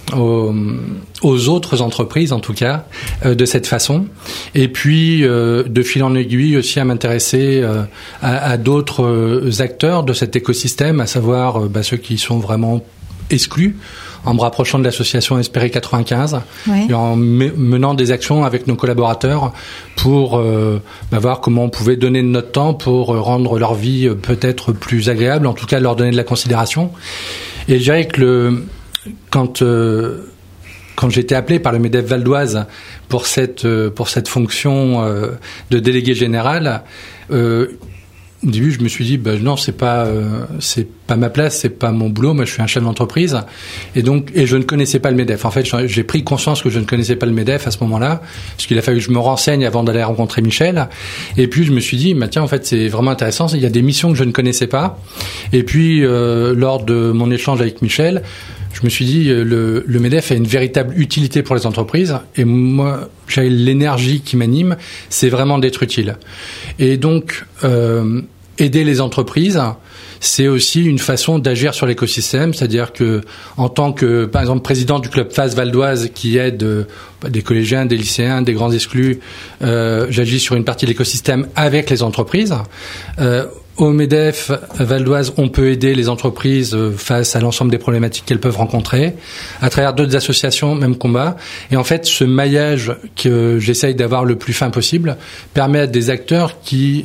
Speaker 9: aux, aux autres entreprises, en tout cas, euh, de cette façon. Et puis, euh, de fil en aiguille aussi, à m'intéresser euh, à, à d'autres euh, acteurs de cet écosystème, à savoir euh, bah, ceux qui sont vraiment exclus, en me rapprochant de l'association Espérer quatre-vingt-quinze,
Speaker 1: Ouais.
Speaker 9: et en me- menant des actions avec nos collaborateurs pour euh, bah, voir comment on pouvait donner de notre temps pour euh, rendre leur vie euh, peut-être plus agréable, en tout cas leur donner de la considération. Et je dirais que le, quand euh, quand j'ai été appelé par le MEDEF Val d'Oise pour cette euh, pour cette fonction euh, de délégué général, euh, au début, je me suis dit, ben non, c'est pas, euh, c'est pas ma place, c'est pas mon boulot. Moi, je suis un chef d'entreprise, et donc, et je ne connaissais pas le MEDEF. En fait, j'ai pris conscience que je ne connaissais pas le MEDEF à ce moment-là, parce qu'il a fallu que je me renseigne avant d'aller rencontrer Michel. Et puis, je me suis dit, bah tiens, en fait, c'est vraiment intéressant. Il y a des missions que je ne connaissais pas. Et puis, euh, lors de mon échange avec Michel, je me suis dit, euh, le, le MEDEF a une véritable utilité pour les entreprises. Et moi, j'ai l'énergie qui m'anime, c'est vraiment d'être utile. Et donc, euh, aider les entreprises, c'est aussi une façon d'agir sur l'écosystème, c'est-à-dire que, en tant que, par exemple, président du club F A S Val d'Oise, qui aide euh, des collégiens, des lycéens, des grands exclus, euh, j'agis sur une partie de l'écosystème avec les entreprises. Euh, Au MEDEF Val d'Oise, on peut aider les entreprises face à l'ensemble des problématiques qu'elles peuvent rencontrer, à travers d'autres associations, même combat. Et en fait, ce maillage que j'essaye d'avoir le plus fin possible permet à des acteurs qui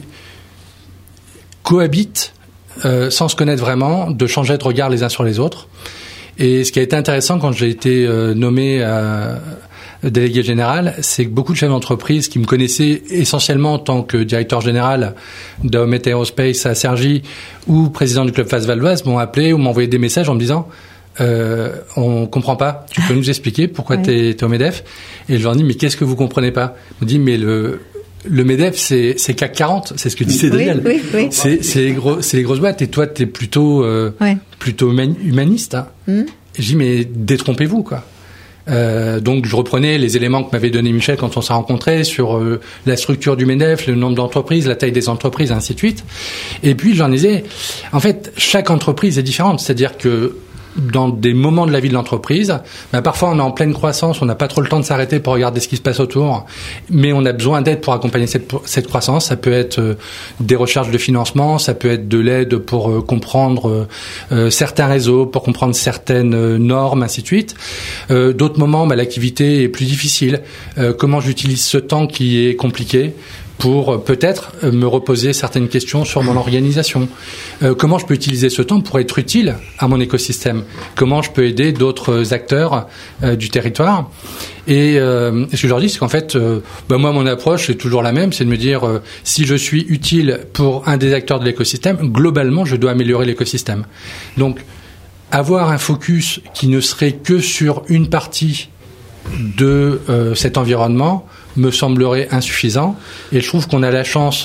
Speaker 9: cohabitent euh, sans se connaître vraiment, de changer de regard les uns sur les autres. Et ce qui a été intéressant quand j'ai été euh, nommé à délégué général, c'est que beaucoup de chefs d'entreprise qui me connaissaient essentiellement en tant que directeur général d'Homet Aerospace à Cergy ou président du club F A S Val d'Oise m'ont appelé ou m'ont envoyé des messages en me disant euh, on comprend pas, tu peux nous expliquer pourquoi
Speaker 1: Ouais.
Speaker 9: t'es, t'es au MEDEF? Et je leur dis mais qu'est-ce que vous comprenez pas? Ils me disent mais le le MEDEF c'est c'est C A C quarante, c'est ce que dit Cédric.
Speaker 1: Oui, oui, oui.
Speaker 9: C'est c'est les gros c'est les grosses boîtes et toi t'es plutôt euh,
Speaker 1: Ouais.
Speaker 9: plutôt human- humaniste. Hein.
Speaker 1: Mm.
Speaker 9: Et je dis mais détrompez-vous quoi. Euh, donc je reprenais les éléments que m'avait donné Michel quand on s'est rencontrés sur euh, la structure du MEDEF, le nombre d'entreprises, la taille des entreprises, ainsi de suite. Et puis j'en disais, en fait, chaque entreprise est différente, c'est-à-dire que dans des moments de la vie de l'entreprise, ben parfois on est en pleine croissance, on n'a pas trop le temps de s'arrêter pour regarder ce qui se passe autour, mais on a besoin d'aide pour accompagner cette, cette croissance. Ça peut être euh, des recherches de financement, ça peut être de l'aide pour euh, comprendre euh, certains réseaux, pour comprendre certaines euh, normes, ainsi de suite. Euh, d'autres moments, ben, l'activité est plus difficile. Euh, comment j'utilise ce temps qui est compliqué pour euh, peut-être euh, me reposer certaines questions sur mon organisation. Euh, comment je peux utiliser ce temps pour être utile à mon écosystème? Comment je peux aider d'autres acteurs euh, du territoire? Et euh, ce que je leur dis, c'est qu'en fait, euh, bah moi, mon approche est toujours la même, c'est de me dire, euh, si je suis utile pour un des acteurs de l'écosystème, globalement, je dois améliorer l'écosystème. Donc, avoir un focus qui ne serait que sur une partie de euh, cet environnement me semblerait insuffisant, et je trouve qu'on a la chance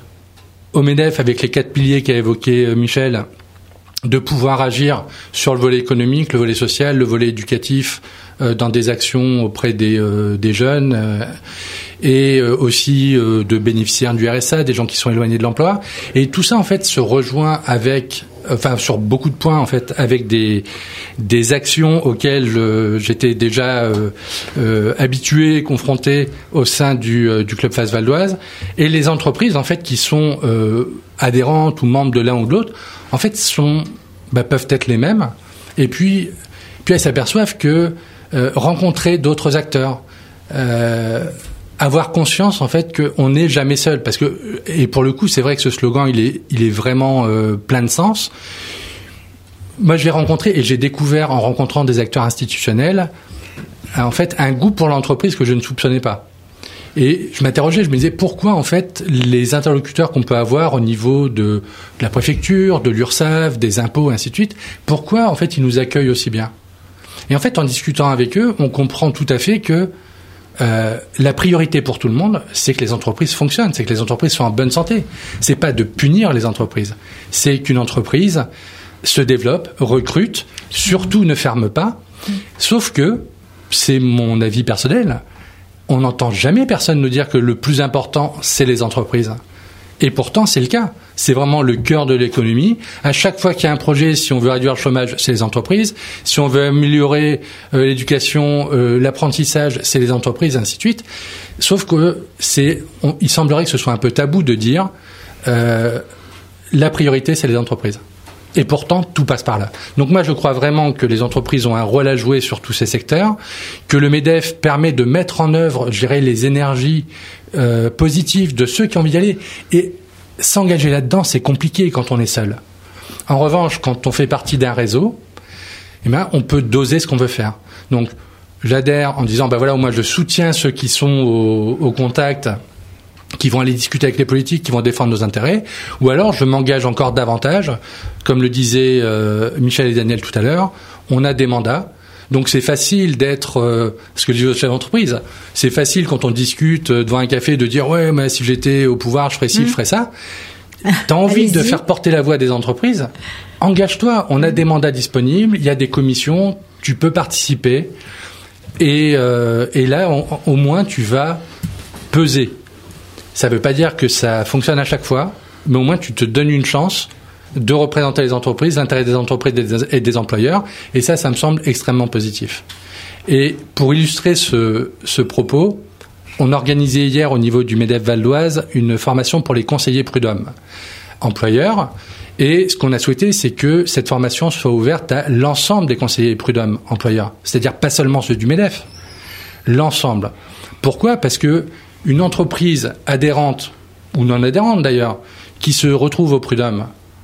Speaker 9: au MEDEF, avec les quatre piliers qu'a évoqué euh, Michel, de pouvoir agir sur le volet économique, le volet social, le volet éducatif, euh, dans des actions auprès des, euh, des jeunes, euh, et euh, aussi euh, de bénéficiaires du R S A, des gens qui sont éloignés de l'emploi. Et tout ça, en fait, se rejoint avec, enfin, sur beaucoup de points, en fait, avec des, des actions auxquelles je, j'étais déjà euh, euh, habitué, confronté au sein du, euh, du club F A S Val d'Oise. Et les entreprises, en fait, qui sont euh, adhérentes ou membres de l'un ou de l'autre, en fait, sont, bah, peuvent être les mêmes. Et puis, puis elles s'aperçoivent que euh, rencontrer d'autres acteurs, euh, avoir conscience en fait qu'on n'est jamais seul, parce que, et pour le coup, c'est vrai que ce slogan, il est, il est vraiment euh, plein de sens. Moi, je l'ai rencontré et j'ai découvert en rencontrant des acteurs institutionnels, en fait, un goût pour l'entreprise que je ne soupçonnais pas. Et je m'interrogeais, je me disais pourquoi en fait les interlocuteurs qu'on peut avoir au niveau de, de la préfecture, de l'URSSAF, des impôts, ainsi de suite, pourquoi en fait ils nous accueillent aussi bien? Et en fait, en discutant avec eux, on comprend tout à fait que euh, la priorité pour tout le monde, c'est que les entreprises fonctionnent, c'est que les entreprises soient en bonne santé. C'est pas de punir les entreprises, c'est qu'une entreprise se développe, recrute, surtout ne ferme pas. Sauf que, c'est mon avis personnel, on n'entend jamais personne nous dire que le plus important, c'est les entreprises. Et pourtant, c'est le cas. c'est vraiment le cœur de l'économie. À chaque fois qu'il y a un projet, si on veut réduire le chômage, c'est les entreprises. Si on veut améliorer euh, l'éducation, euh, l'apprentissage, c'est les entreprises, ainsi de suite. Sauf que c'est, on, il semblerait que ce soit un peu tabou de dire euh, la priorité, c'est les entreprises. Et pourtant, tout passe par là. Donc moi, je crois vraiment que les entreprises ont un rôle à jouer sur tous ces secteurs, que le MEDEF permet de mettre en œuvre, je dirais, les énergies euh, positives de ceux qui ont envie d'y aller. Et s'engager là-dedans, c'est compliqué quand on est seul. En revanche, quand on fait partie d'un réseau, eh ben, on peut doser ce qu'on veut faire. Donc, j'adhère en disant, ben voilà, moi, je soutiens ceux qui sont au, au contact, qui vont aller discuter avec les politiques, qui vont défendre nos intérêts, ou alors je m'engage encore davantage, comme le disaient euh, Michel et Daniel tout à l'heure, on a des mandats, donc c'est facile d'être, euh, ce que je dis aux chefs d'entreprise, c'est facile quand on discute devant un café de dire ouais, mais si j'étais au pouvoir, je ferais ci, mmh. je ferais ça. T'as envie
Speaker 1: Allez-y.
Speaker 9: de faire porter la voix des entreprises, engage-toi, on a des mandats disponibles, il y a des commissions, tu peux participer, et, euh, et là, on, au moins, tu vas peser. Ça ne veut pas dire que ça fonctionne à chaque fois, mais au moins tu te donnes une chance de représenter les entreprises, l'intérêt des entreprises et des employeurs, et ça, ça me semble extrêmement positif. Et pour illustrer ce, ce propos, on organisait hier au niveau du MEDEF Val d'Oise une formation pour les conseillers prud'hommes employeurs, et ce qu'on a souhaité, c'est que cette formation soit ouverte à l'ensemble des conseillers prud'hommes employeurs, c'est-à-dire pas seulement ceux du MEDEF, l'ensemble. Pourquoi ? Parce que une entreprise adhérente, ou non adhérente d'ailleurs, qui se retrouve au prud'homme,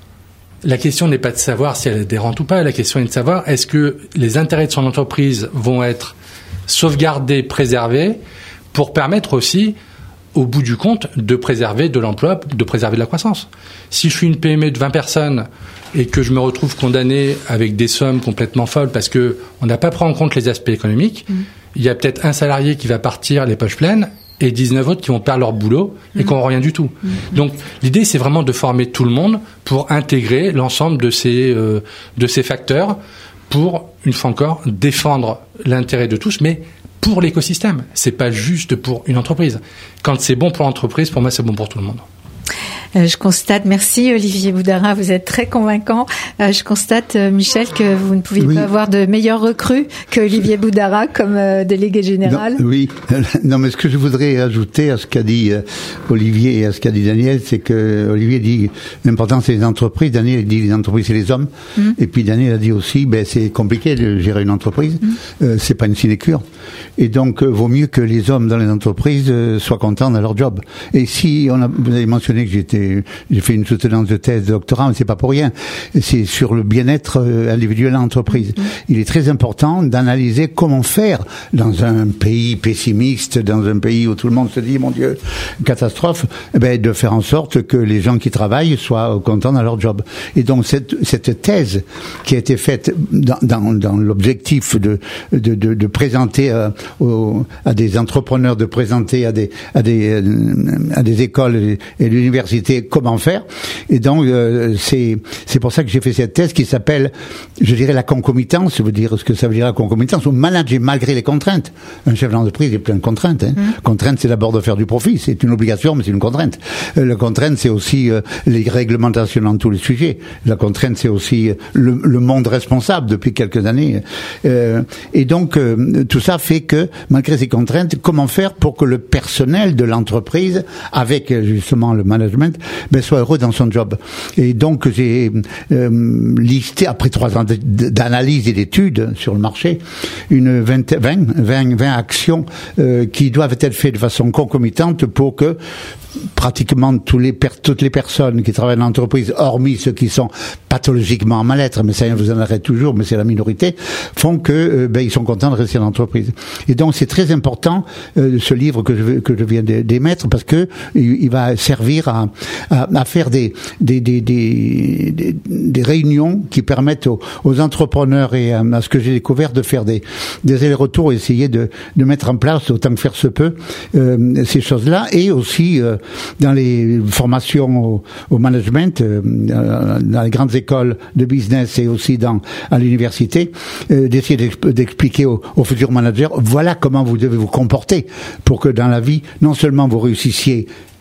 Speaker 9: la question n'est pas de savoir si elle est adhérente ou pas, la question est de savoir est-ce que les intérêts de son entreprise vont être sauvegardés, préservés, pour permettre aussi, au bout du compte, de préserver de l'emploi, de préserver de la croissance. Si je suis une P M E de vingt personnes et que je me retrouve condamné avec des sommes complètement folles parce que on n'a pas pris en compte les aspects économiques, mmh. il y a peut-être un salarié qui va partir les poches pleines, et dix-neuf autres qui vont perdre leur boulot et mmh. qui n'auront rien du tout. Mmh. Donc l'idée, c'est vraiment de former tout le monde pour intégrer l'ensemble de ces, euh, de ces facteurs pour, une fois encore, défendre l'intérêt de tous, mais pour l'écosystème. C'est pas juste pour une entreprise. Quand c'est bon pour l'entreprise, pour moi, c'est bon pour tout le monde.
Speaker 1: Euh, je constate, merci Olivier Boudara, vous êtes très convaincant. Euh, je constate, euh, Michel, que vous ne pouviez oui. pas avoir de meilleur recrue que Olivier Boudara comme euh, délégué général.
Speaker 4: Non, oui, non, mais ce que je voudrais ajouter à ce qu'a dit euh, Olivier et à ce qu'a dit Daniel, c'est que Olivier dit l'important c'est les entreprises, Daniel dit les entreprises c'est les hommes, mmh. et puis Daniel a dit aussi, ben c'est compliqué de gérer une entreprise, mmh. euh, c'est pas une sinécure, et donc euh, vaut mieux que les hommes dans les entreprises euh, soient contents dans leur job. Et si on a, vous avez mentionné que j'étais j'ai fait une soutenance de thèse de doctorat, mais c'est pas pour rien. C'est sur le bien-être individuel en entreprise. Mmh. Il est très important d'analyser comment faire dans un pays pessimiste, dans un pays où tout le monde se dit, mon Dieu, catastrophe, eh ben, de faire en sorte que les gens qui travaillent soient contents dans leur job. Et donc, cette, cette thèse qui a été faite dans, dans, dans l'objectif de, de, de, de présenter à, aux, à des entrepreneurs, de présenter à des, à des, à des écoles et, et l'université comment faire, et donc euh, c'est c'est pour ça que j'ai fait cette thèse qui s'appelle, je dirais, la concomitance. Je veux dire ce que ça veut dire la concomitance, ou manager malgré les contraintes. Un chef d'entreprise est plein de contraintes. Hein. Mmh. Contrainte, c'est d'abord de faire du profit, c'est une obligation, mais c'est une contrainte. Euh, la contrainte, c'est aussi euh, les réglementations dans tous les sujets. La contrainte, c'est aussi le, le monde responsable depuis quelques années. Euh, et donc euh, tout ça fait que malgré ces contraintes, comment faire pour que le personnel de l'entreprise, avec justement le management, ben, soit heureux dans son job. Et donc j'ai euh, listé, après trois ans d'analyse et d'études sur le marché, une vingt, vingt, vingt, vingt actions euh, qui doivent être faites de façon concomitante pour que pratiquement tous les per- toutes les personnes qui travaillent dans l'entreprise, hormis ceux qui sont pathologiquement en mal-être, mais ça vous en arrête toujours, mais c'est la minorité, font que euh, ben, ils sont contents de rester dans l'entreprise. Et donc c'est très important euh, ce livre que je que je viens d'émettre, parce que il, il va servir à À, à faire des des, des des des des réunions qui permettent aux, aux entrepreneurs et à, à ce que j'ai découvert de faire des des allers-retours et essayer de de mettre en place autant que faire se peut euh, ces choses-là, et aussi euh, dans les formations au, au management euh, dans les grandes écoles de business et aussi dans à l'université, euh, d'essayer d'exp- d'expliquer aux, aux futurs managers voilà comment vous devez vous comporter pour que dans la vie non seulement vous réussissiez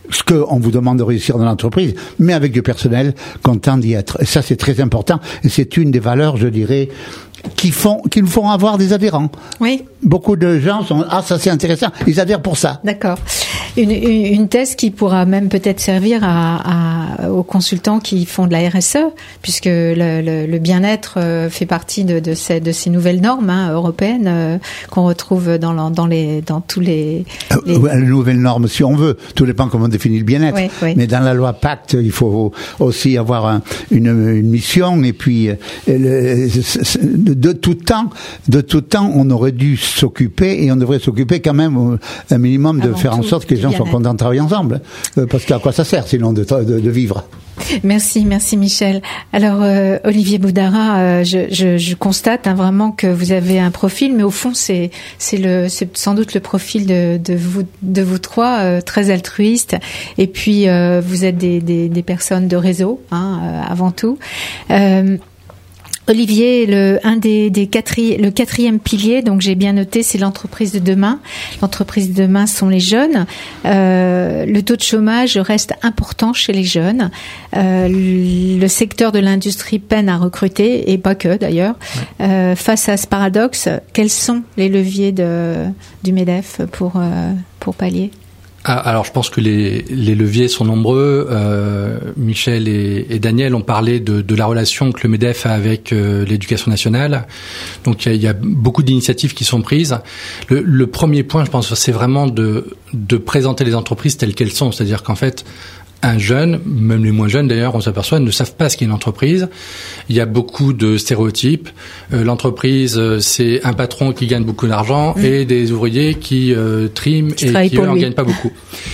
Speaker 4: ce qu'on vous demande de réussir dans l'entreprise, mais avec du personnel content d'y être. Et ça, c'est très important. Et c'est une des valeurs, je dirais, qui font, qui nous font avoir des adhérents.
Speaker 1: Oui.
Speaker 4: Beaucoup de gens sont, ah, ça c'est intéressant, ils adhèrent pour ça.
Speaker 1: D'accord. Une, une, une thèse qui pourra même peut-être servir à, à, aux consultants qui font de la R S E, puisque le, le, le bien-être euh, fait partie de, de, ces, de ces nouvelles normes hein, européennes euh, qu'on retrouve dans, dans, les, dans tous les... les...
Speaker 4: Euh, les nouvelles normes, si on veut, tout dépend comment on définit le bien-être.
Speaker 1: Oui, oui.
Speaker 4: Mais dans la loi Pacte, il faut aussi avoir un, une, une mission, et puis euh, le, de, de tout temps, de tout temps, on aurait dû s'occuper, et on devrait s'occuper quand même un minimum de
Speaker 1: Avant
Speaker 4: faire en
Speaker 1: tout,
Speaker 4: sorte que les gens soient contents de travailler ensemble, euh, parce qu'à quoi ça sert sinon de, de, de vivre.
Speaker 1: Merci, merci Michel. Alors euh, Olivier Boudara, euh, je, je, je constate hein, vraiment que vous avez un profil, mais au fond c'est c'est le c'est sans doute le profil de de vous de vous trois euh, très altruiste. Et puis euh, vous êtes des, des des personnes de réseau hein, euh, avant tout. Euh, Olivier, le un des, des quatri, le quatrième pilier, donc j'ai bien noté, c'est l'entreprise de demain. L'entreprise de demain sont les jeunes. Euh, le taux de chômage reste important chez les jeunes. Euh, le secteur de l'industrie peine à recruter, et pas que d'ailleurs. Ouais. Euh, face à ce paradoxe, quels sont les leviers de, du MEDEF pour, euh, pour pallier ?
Speaker 9: Alors, je pense que les, les leviers sont nombreux. Euh, Michel et, et Daniel ont parlé de, de la relation que le MEDEF a avec euh, l'éducation nationale. Donc, il y a, il y a beaucoup d'initiatives qui sont prises. Le, le premier point, je pense, c'est vraiment de, de présenter les entreprises telles qu'elles sont. C'est-à-dire qu'en fait, un jeune, même les moins jeunes d'ailleurs, on s'aperçoit, ne savent pas ce qu'est une entreprise. Il y a beaucoup de stéréotypes. Euh, l'entreprise, euh, c'est un patron qui gagne beaucoup d'argent mmh. et des ouvriers qui euh, triment qui et qui n'en gagnent pas beaucoup.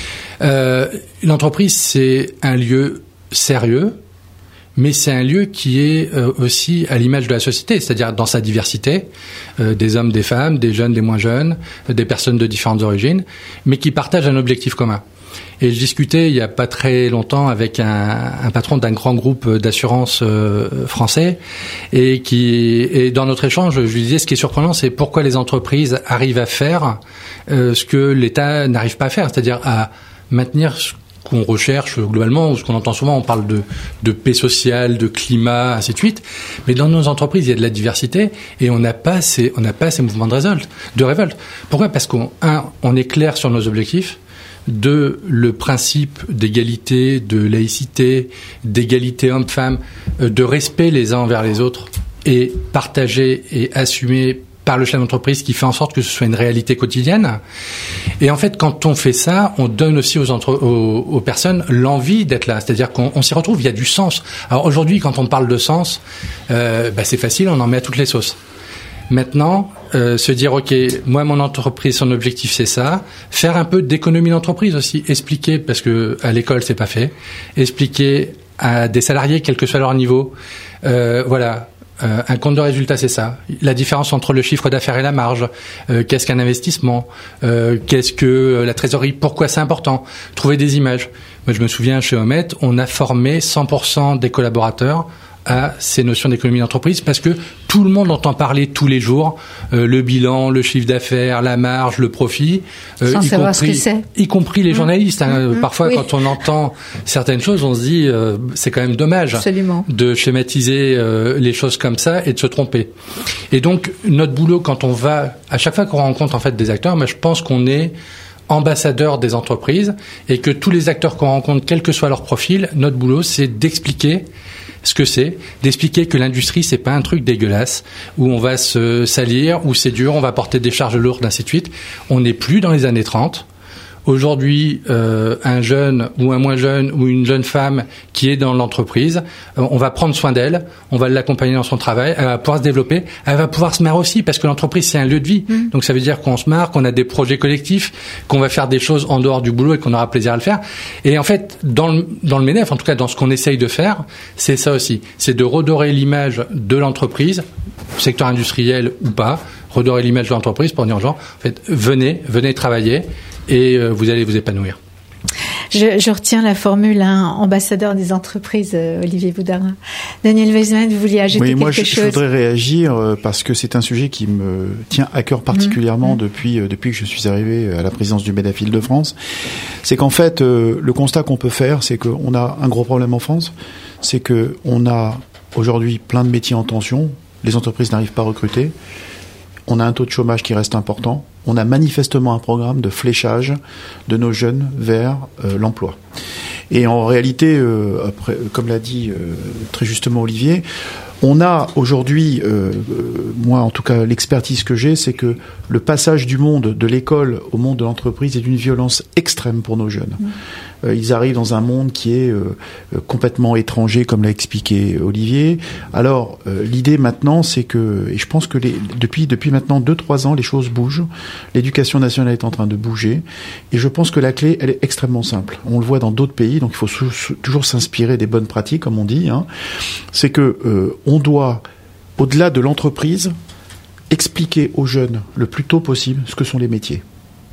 Speaker 9: Euh, l'entreprise, c'est un lieu sérieux, mais c'est un lieu qui est euh, aussi à l'image de la société, c'est-à-dire dans sa diversité, euh, des hommes, des femmes, des jeunes, des moins jeunes, euh, des personnes de différentes origines, mais qui partagent un objectif commun. Et je discutais il y a pas très longtemps avec un, un patron d'un grand groupe d'assurance euh, français, et qui, et dans notre échange, je lui disais, ce qui est surprenant, c'est pourquoi les entreprises arrivent à faire euh, ce que l'État n'arrive pas à faire, c'est-à-dire à maintenir ce qu'on recherche globalement, ou ce qu'on entend souvent, on parle de, de paix sociale, de climat, ainsi de suite. Mais dans nos entreprises, il y a de la diversité, et on n'a pas ces, on n'a pas ces mouvements de révolte, de révolte. Pourquoi ? Parce qu'on, un, on est clair sur nos objectifs. Deux, le principe d'égalité, de laïcité, d'égalité homme-femme, de respect les uns envers les autres, est partagé et assumé par le chef d'entreprise, qui fait en sorte que ce soit une réalité quotidienne. Et en fait, quand on fait ça, on donne aussi aux, entre, aux, aux personnes l'envie d'être là. C'est-à-dire qu'on on s'y retrouve, il y a du sens. Alors aujourd'hui, quand on parle de sens, euh, bah c'est facile, on en met à toutes les sauces. Maintenant, euh, se dire, ok, moi, mon entreprise, son objectif, c'est ça. Faire un peu d'économie d'entreprise aussi. Expliquer, parce que à l'école, c'est pas fait. Expliquer à des salariés, quel que soit leur niveau. Euh, voilà. Euh, un compte de résultat, c'est ça. La différence entre le chiffre d'affaires et la marge. Euh, qu'est-ce qu'un investissement ? euh, Qu'est-ce que la trésorerie ? Pourquoi c'est important ? Trouver des images. Moi, je me souviens, chez Omet, on a formé cent pour cent des collaborateurs à ces notions d'économie d'entreprise, parce que tout le monde entend parler tous les jours euh, le bilan, le chiffre d'affaires, la marge, le profit, euh,
Speaker 1: sans
Speaker 9: y
Speaker 1: savoir
Speaker 9: compris,
Speaker 1: ce que c'est.
Speaker 9: Y compris les mmh. journalistes. Hein.
Speaker 1: Mmh.
Speaker 9: Parfois, oui. Quand on entend certaines choses, on se dit euh, c'est quand même dommage
Speaker 1: Absolument.
Speaker 9: de schématiser euh, les choses comme ça et de se tromper. Et donc notre boulot, quand on va, à chaque fois qu'on rencontre en fait des acteurs, moi je pense qu'on est ambassadeur des entreprises, et que tous les acteurs qu'on rencontre, quel que soit leur profil, notre boulot, c'est d'expliquer ce que c'est, d'expliquer que l'industrie, c'est pas un truc dégueulasse où on va se salir, où c'est dur, on va porter des charges lourdes, ainsi de suite. On n'est plus dans les années trente. Aujourd'hui, euh, un jeune ou un moins jeune ou une jeune femme qui est dans l'entreprise, euh, on va prendre soin d'elle, on va l'accompagner dans son travail, elle va pouvoir se développer, elle va pouvoir se marrer aussi, parce que l'entreprise, c'est un lieu de vie. Mmh. Donc ça veut dire qu'on se marre, qu'on a des projets collectifs, qu'on va faire des choses en dehors du boulot et qu'on aura plaisir à le faire. Et en fait, dans le, dans le MEDEF, en tout cas dans ce qu'on essaye de faire, c'est ça aussi. C'est de redorer l'image de l'entreprise, secteur industriel ou pas, redorer l'image de l'entreprise pour dire aux gens, en fait, venez, venez travailler, et vous allez vous épanouir.
Speaker 1: Je, je retiens la formule hein, ambassadeur des entreprises, euh, Olivier Boudara. Daniel Weisman, vous vouliez ajouter
Speaker 2: oui,
Speaker 1: quelque
Speaker 2: moi, je,
Speaker 1: chose?
Speaker 2: je voudrais réagir euh, parce que c'est un sujet qui me tient à cœur particulièrement mmh. depuis euh, depuis que je suis arrivé à la présidence du MEDEF Île-de-France. C'est qu'en fait, euh, le constat qu'on peut faire, c'est qu'on a un gros problème en France, c'est que on a aujourd'hui plein de métiers en tension, les entreprises n'arrivent pas à recruter, on a un taux de chômage qui reste important, on a manifestement un programme de fléchage de nos jeunes vers euh, l'emploi. Et en réalité, euh, après, comme l'a dit euh, très justement Olivier, on a aujourd'hui, euh, euh, moi en tout cas l'expertise que j'ai, c'est que le passage du monde de l'école au monde de l'entreprise est d'une violence extrême pour nos jeunes. Mmh. Euh, ils arrivent dans un monde qui est euh, complètement étranger, comme l'a expliqué Olivier. Alors euh, l'idée maintenant, c'est que, et je pense que les, depuis depuis maintenant deux trois ans, les choses bougent. L'éducation nationale est en train de bouger, et je pense que la clé, elle est extrêmement simple. On le voit dans d'autres pays, donc il faut sou- sou- toujours s'inspirer des bonnes pratiques, comme on dit. Hein. C'est que euh, on doit, au-delà de l'entreprise, expliquer aux jeunes le plus tôt possible ce que sont les métiers.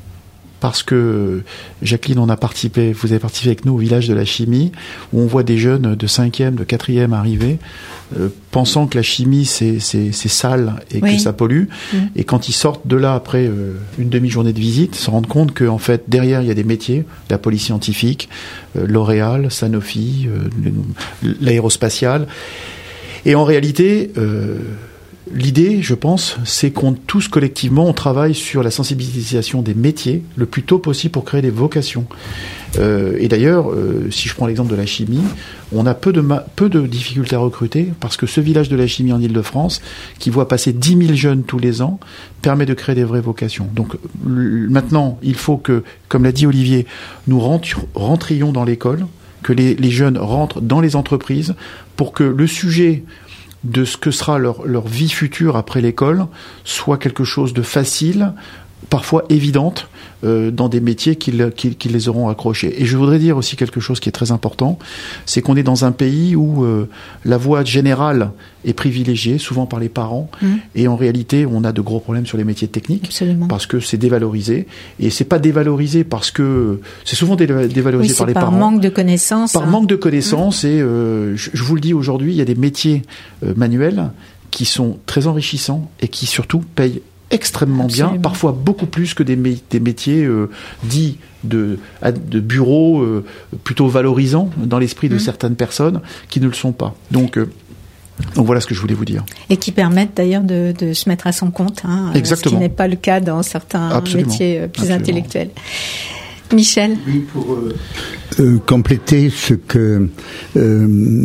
Speaker 2: Parce que Jacqueline, on a participé, vous avez participé avec nous au village de la chimie, où on voit des jeunes de cinquième, de quatrième arriver, euh, pensant que la chimie c'est, c'est, c'est sale et oui. que ça pollue. Mmh. Et quand ils sortent de là après euh, une demi-journée de visite, se rendent compte que en fait derrière il y a des métiers, la police scientifique, euh, L'Oréal, Sanofi, euh, l'aérospatiale. Et en réalité, euh, l'idée, je pense, c'est qu'on tous collectivement, on travaille sur la sensibilisation des métiers le plus tôt possible pour créer des vocations. Euh, et d'ailleurs, euh, si je prends l'exemple de la chimie, on a peu de, ma- peu de difficultés à recruter parce que ce village de la chimie en Île-de-France, qui voit passer dix mille jeunes tous les ans, permet de créer des vraies vocations. Donc l- maintenant, il faut que, comme l'a dit Olivier, nous rentri- rentrions dans l'école, que les, les jeunes rentrent dans les entreprises pour que le sujet de ce que sera leur, leur vie future après l'école soit quelque chose de facile, parfois évidente, euh, dans des métiers qui, qui, qui les auront accrochés. Et je voudrais dire aussi quelque chose qui est très important, c'est qu'on est dans un pays où euh, la voie générale est privilégiée, souvent par les parents, mmh. et en réalité, on a de gros problèmes sur les métiers techniques, Absolument. Parce que c'est dévalorisé, et c'est pas dévalorisé parce que... C'est souvent dévalorisé
Speaker 1: oui,
Speaker 2: par les
Speaker 1: par
Speaker 2: parents.
Speaker 1: Par manque de connaissances.
Speaker 2: Par hein. manque de connaissances, mmh. et euh, je, je vous le dis aujourd'hui, il y a des métiers euh, manuels qui sont très enrichissants et qui surtout payent extrêmement Absolument. Bien, parfois beaucoup plus que des, mé- des métiers euh, dits de, de bureaux euh, plutôt valorisants dans l'esprit de mmh. certaines personnes qui ne le sont pas. Donc, euh, donc voilà ce que je voulais vous dire.
Speaker 1: Et qui permettent d'ailleurs de, de se mettre à son compte, hein,
Speaker 2: Exactement.
Speaker 1: Ce qui n'est pas le cas dans certains
Speaker 2: Absolument.
Speaker 1: Métiers plus
Speaker 2: Absolument.
Speaker 1: Intellectuels. Michel.
Speaker 4: Oui, pour euh, euh, compléter ce que euh,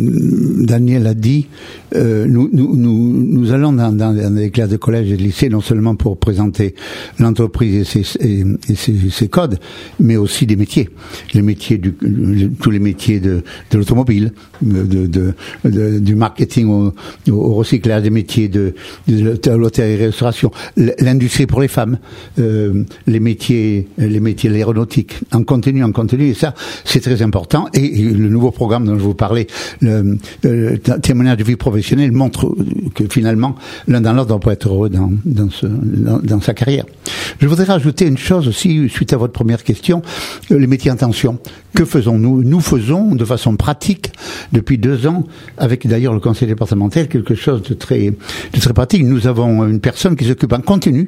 Speaker 4: Daniel a dit, euh, nous, nous, nous, nous allons dans, dans, dans les classes de collège et de lycée non seulement pour présenter l'entreprise et ses, et, et ses, ses codes, mais aussi des métiers. Les métiers du, tous les métiers de, de l'automobile, de, de, de, du marketing au, au recyclage, des métiers de, de l'hôtellerie-restauration, l'industrie pour les femmes, euh, les métiers, les métiers de l'aéronautique. En continu, en continu, et ça, c'est très important. Et, et le nouveau programme dont je vous parlais, le, le témoignage de vie professionnelle, montre que finalement, l'un dans l'autre, on peut être heureux dans, dans, ce, dans, dans sa carrière. Je voudrais rajouter une chose aussi, suite à votre première question, les métiers en tension. Que faisons-nous ? Nous faisons, de façon pratique, depuis deux ans, avec d'ailleurs le conseil départemental, quelque chose de très, de très pratique. Nous avons une personne qui s'occupe en continu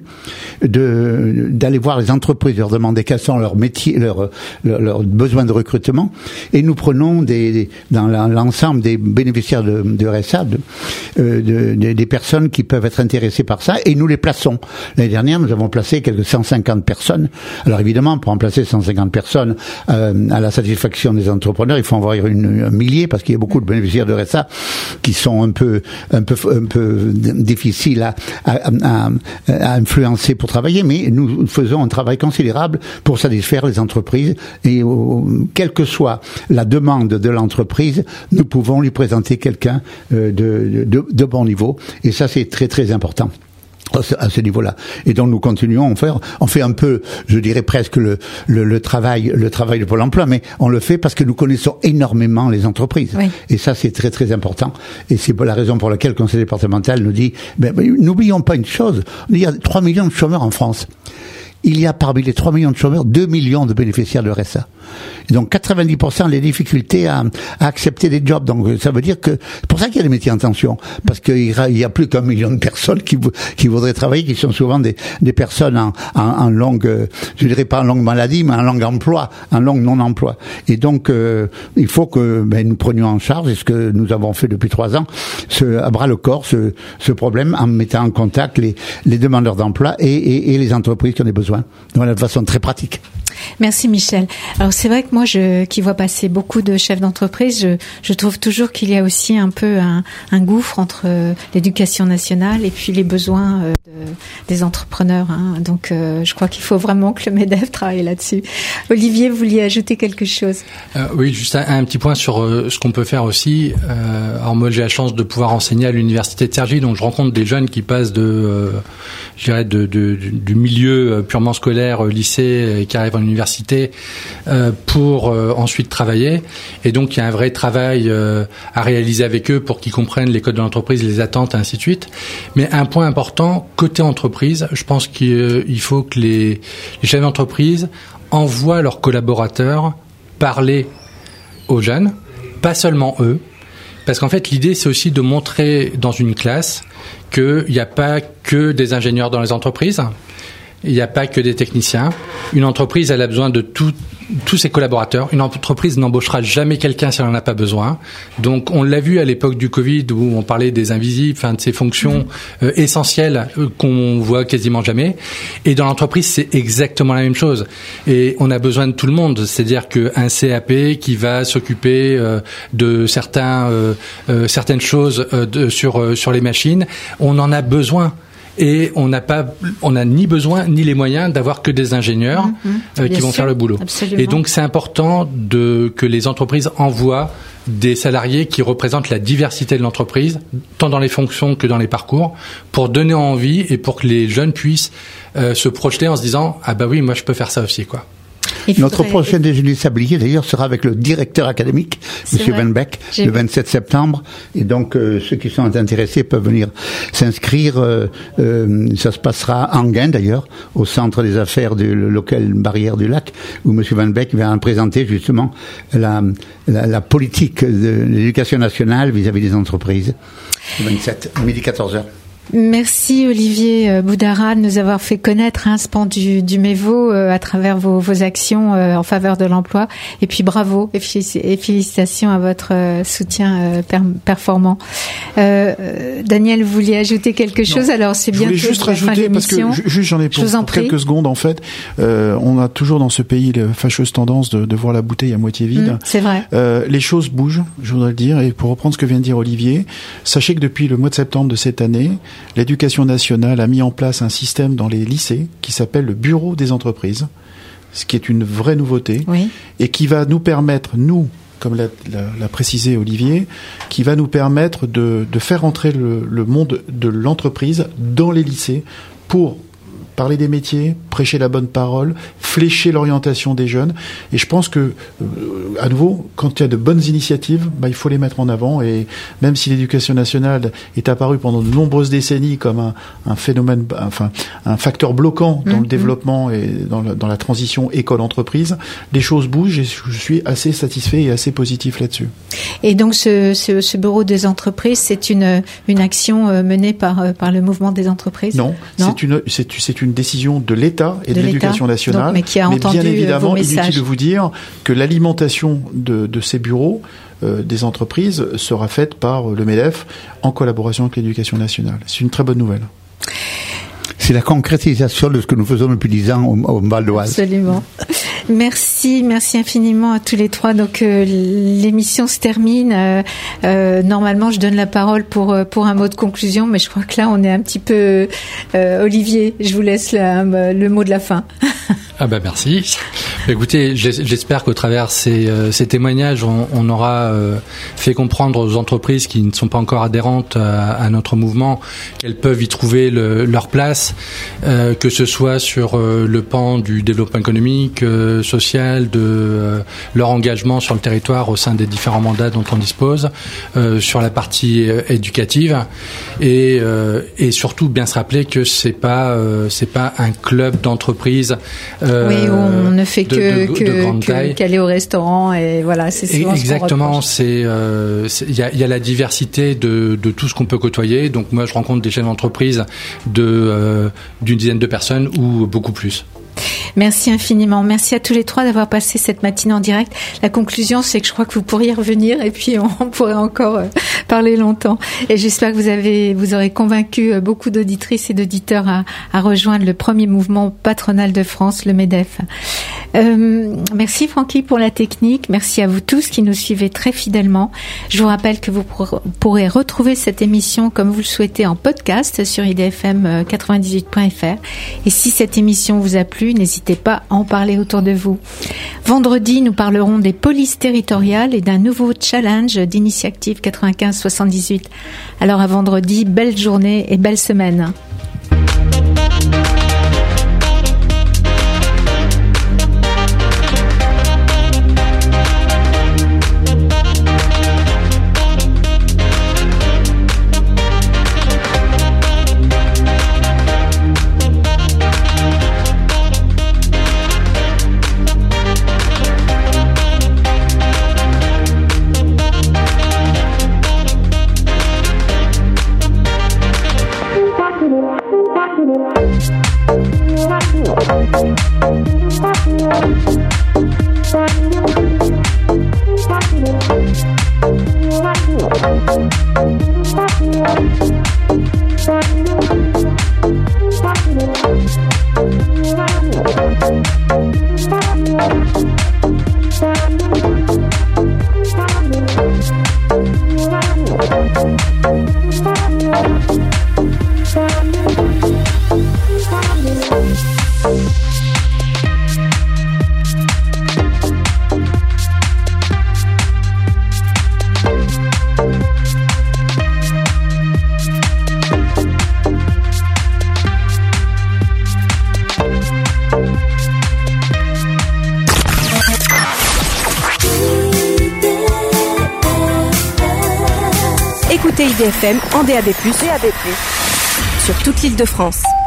Speaker 4: de, d'aller voir les entreprises, leur demander quels sont leurs métiers, leurs, leurs, leurs besoins de recrutement, et nous prenons des, dans l'ensemble des bénéficiaires de, de R S A, de, de, de, des personnes qui peuvent être intéressées par ça, et nous les plaçons. L'année dernière, nous avons placé quelques cent cinquante personnes. Alors évidemment, pour en placer cent cinquante personnes euh, à la satisfaction des entrepreneurs, il faut en avoir une, un millier, parce qu'il y a beaucoup de bénéficiaires de R S A qui sont un peu, un peu, un peu difficiles à, à, à, à influencer pour travailler, mais nous faisons un travail considérable pour satisfaire les entreprises, et euh, quelle que soit la demande de l'entreprise, nous pouvons lui présenter quelqu'un euh, de, de, de bon niveau, et ça c'est très très important à ce niveau-là. Et donc nous continuons à faire, on fait un peu, je dirais presque le, le, le travail, le travail de Pôle emploi, mais on le fait parce que nous connaissons énormément les entreprises. Oui. Et ça, c'est très très important. Et c'est la raison pour laquelle le conseil départemental nous dit, ben, ben, n'oublions pas une chose, il y a trois millions de chômeurs en France. il y a parmi les trois millions de chômeurs, deux millions de bénéficiaires de R S A. Et donc quatre-vingt-dix pour cent des difficultés à, à accepter des jobs. Donc ça veut dire que c'est pour ça qu'il y a des métiers en tension, parce qu'il y a plus qu'un million de personnes qui, qui voudraient travailler, qui sont souvent des, des personnes en, en, en longue, je dirais pas en longue maladie, mais en longue emploi, en longue non-emploi. Et donc euh, il faut que ben, nous prenions en charge, et ce que nous avons fait depuis trois ans, ce, à bras le corps, ce, ce problème, en mettant en contact les, les demandeurs d'emploi et, et, et les entreprises qui en ont besoin, voilà, de façon très pratique.
Speaker 1: Merci Michel. Alors c'est vrai que moi, je, qui vois passer beaucoup de chefs d'entreprise, je, je trouve toujours qu'il y a aussi un peu un, un gouffre entre euh, l'éducation nationale et puis les besoins euh, de, des entrepreneurs. Hein. Donc euh, je crois qu'il faut vraiment que le MEDEF travaille là-dessus. Olivier, vous vouliez ajouter quelque chose ? euh,
Speaker 9: Oui, juste un, un petit point sur euh, ce qu'on peut faire aussi. Euh, alors moi, j'ai la chance de pouvoir enseigner à l'université de Cergy, donc je rencontre des jeunes qui passent de, euh, je dirais, de, de, du, du milieu purement scolaire, lycée, et qui arrivent en université euh, pour euh, ensuite travailler. Et donc il y a un vrai travail euh, à réaliser avec eux pour qu'ils comprennent les codes de l'entreprise, les attentes, et ainsi de suite. Mais un point important, côté entreprise, je pense qu'il faut que les, les chefs d'entreprise envoient leurs collaborateurs parler aux jeunes, pas seulement eux. Parce qu'en fait, l'idée, c'est aussi de montrer dans une classe qu'il n'y a pas que des ingénieurs dans les entreprises. Il n'y a pas que des techniciens. Une entreprise, elle a besoin de tout, tous ses collaborateurs. Une entreprise n'embauchera jamais quelqu'un si elle n'en a pas besoin. Donc, on l'a vu à l'époque du Covid où on parlait des invisibles, enfin de ces fonctions euh, essentielles euh, qu'on voit quasiment jamais. Et dans l'entreprise, c'est exactement la même chose. Et on a besoin de tout le monde. C'est-à-dire qu'un C A P qui va s'occuper euh, de certains, euh, euh, certaines choses euh, de, sur euh, sur les machines, on en a besoin. Et on n'a pas, on n'a ni besoin ni les moyens d'avoir que des ingénieurs mmh, euh, qui vont sûr, faire le boulot. Absolument. Et donc c'est important de que les entreprises envoient des salariés qui représentent la diversité de l'entreprise, tant dans les fonctions que dans les parcours, pour donner envie et pour que les jeunes puissent euh, se projeter en se disant ah bah oui moi je peux faire ça aussi quoi.
Speaker 4: Notre prochain déjeuner sablier, d'ailleurs, sera avec le directeur académique, Monsieur Van Beck, le vingt-sept septembre. Et donc, euh, ceux qui sont intéressés peuvent venir s'inscrire. Euh, euh, ça se passera à Enghien, d'ailleurs, au centre des affaires du local Barrière du Lac, où Monsieur Van Beck va présenter justement la, la, la politique de l'éducation nationale vis-à-vis des entreprises. Le vingt-sept, midi quatorze heures.
Speaker 1: Merci Olivier Boudara de nous avoir fait connaître un span du, du MEVO euh, à travers vos, vos actions euh, en faveur de l'emploi. Et puis bravo et, félic- et félicitations à votre euh, soutien euh, per- performant. Euh, Daniel, vous vouliez ajouter quelque chose ?
Speaker 2: Non.
Speaker 1: Alors c'est bien.
Speaker 2: Je voulais juste rajouter parce que juste j'en ai pour, pour quelques secondes en fait. Euh, on a toujours dans ce pays la fâcheuse tendance de, de voir la bouteille à moitié vide.
Speaker 1: Mmh, c'est vrai.
Speaker 2: Euh, les choses bougent, je voudrais le dire. Et pour reprendre ce que vient de dire Olivier, sachez que depuis le mois de septembre de cette année, l'Éducation nationale a mis en place un système dans les lycées qui s'appelle le Bureau des entreprises, ce qui est une vraie nouveauté, oui. Et qui va nous permettre, nous, comme l'a, l'a, l'a précisé Olivier, qui va nous permettre de, de faire entrer le, le monde de l'entreprise dans les lycées pour parler des métiers, prêcher la bonne parole, flécher l'orientation des jeunes. Et je pense que, euh, à nouveau, quand il y a de bonnes initiatives, bah, il faut les mettre en avant. Et même si l'éducation nationale est apparue pendant de nombreuses décennies comme un, un phénomène, enfin, un facteur bloquant dans mmh, le développement mmh. et dans la, dans la transition école-entreprise, les choses bougent et je suis assez satisfait et assez positif là-dessus.
Speaker 1: Et donc, ce, ce, ce bureau des entreprises, c'est une, une action menée par, par le mouvement des entreprises ?
Speaker 2: Non, non c'est une, c'est, c'est une une décision de l'État et de, de l'éducation nationale.
Speaker 1: Donc, mais qui a
Speaker 2: mais
Speaker 1: entendu
Speaker 2: bien évidemment,
Speaker 1: vos messages.
Speaker 2: Inutile de vous dire que l'alimentation de, de ces bureaux euh, des entreprises sera faite par le MEDEF en collaboration avec l'éducation nationale. C'est une très bonne nouvelle.
Speaker 4: C'est la concrétisation de ce que nous faisons depuis dix ans au, au Val d'Oise.
Speaker 1: Absolument. Merci, merci infiniment à tous les trois. Donc euh, l'émission se termine. Euh, euh, normalement, je donne la parole pour pour un mot de conclusion, mais je crois que là, on est un petit peu. Euh, Olivier, je vous laisse la, le mot de la fin.
Speaker 9: Ah bah merci. Écoutez, j'espère qu'au travers ces, euh, ces témoignages, on, on aura euh, fait comprendre aux entreprises qui ne sont pas encore adhérentes à, à notre mouvement qu'elles peuvent y trouver le, leur place, euh, que ce soit sur euh, le pan du développement économique, euh, social, de euh, leur engagement sur le territoire au sein des différents mandats dont on dispose, euh, sur la partie euh, éducative, et, euh, et surtout bien se rappeler que c'est pas euh, c'est pas un club d'entreprise. Euh,
Speaker 1: oui, où on ne fait
Speaker 9: de,
Speaker 1: que,
Speaker 9: de,
Speaker 1: que,
Speaker 9: de grande
Speaker 1: que
Speaker 9: taille.
Speaker 1: qu'aller au restaurant et voilà, c'est souvent
Speaker 9: exactement.
Speaker 1: Ce qu'on reproche.
Speaker 9: C'est il euh, y, a, y a la diversité de, de tout ce qu'on peut côtoyer. Donc moi, je rencontre des chefs d'entreprise de euh, d'une dizaine de personnes ou beaucoup plus.
Speaker 1: Merci infiniment. Merci à tous les trois d'avoir passé cette matinée en direct. La conclusion, c'est que je crois que vous pourriez revenir et puis on pourrait encore parler longtemps. Et j'espère que vous avez, vous aurez convaincu beaucoup d'auditrices et d'auditeurs à, à rejoindre le premier mouvement patronal de France, le MEDEF. Euh, merci Francky pour la technique. Merci à vous tous qui nous suivez très fidèlement. Je vous rappelle que vous pourrez retrouver cette émission comme vous le souhaitez en podcast sur i d f m quatre-vingt-dix-huit point f r. Et si cette émission vous a plu, n'hésitez pas à en parler autour de vous. Vendredi, nous parlerons des polices territoriales et d'un nouveau challenge d'Initiative quatre-vingt-quinze soixante-dix-huit. Alors à vendredi, belle journée et belle semaine.
Speaker 3: Écoutez I D F M en D A B plus, D A B plus, sur toute l'Île-de-France.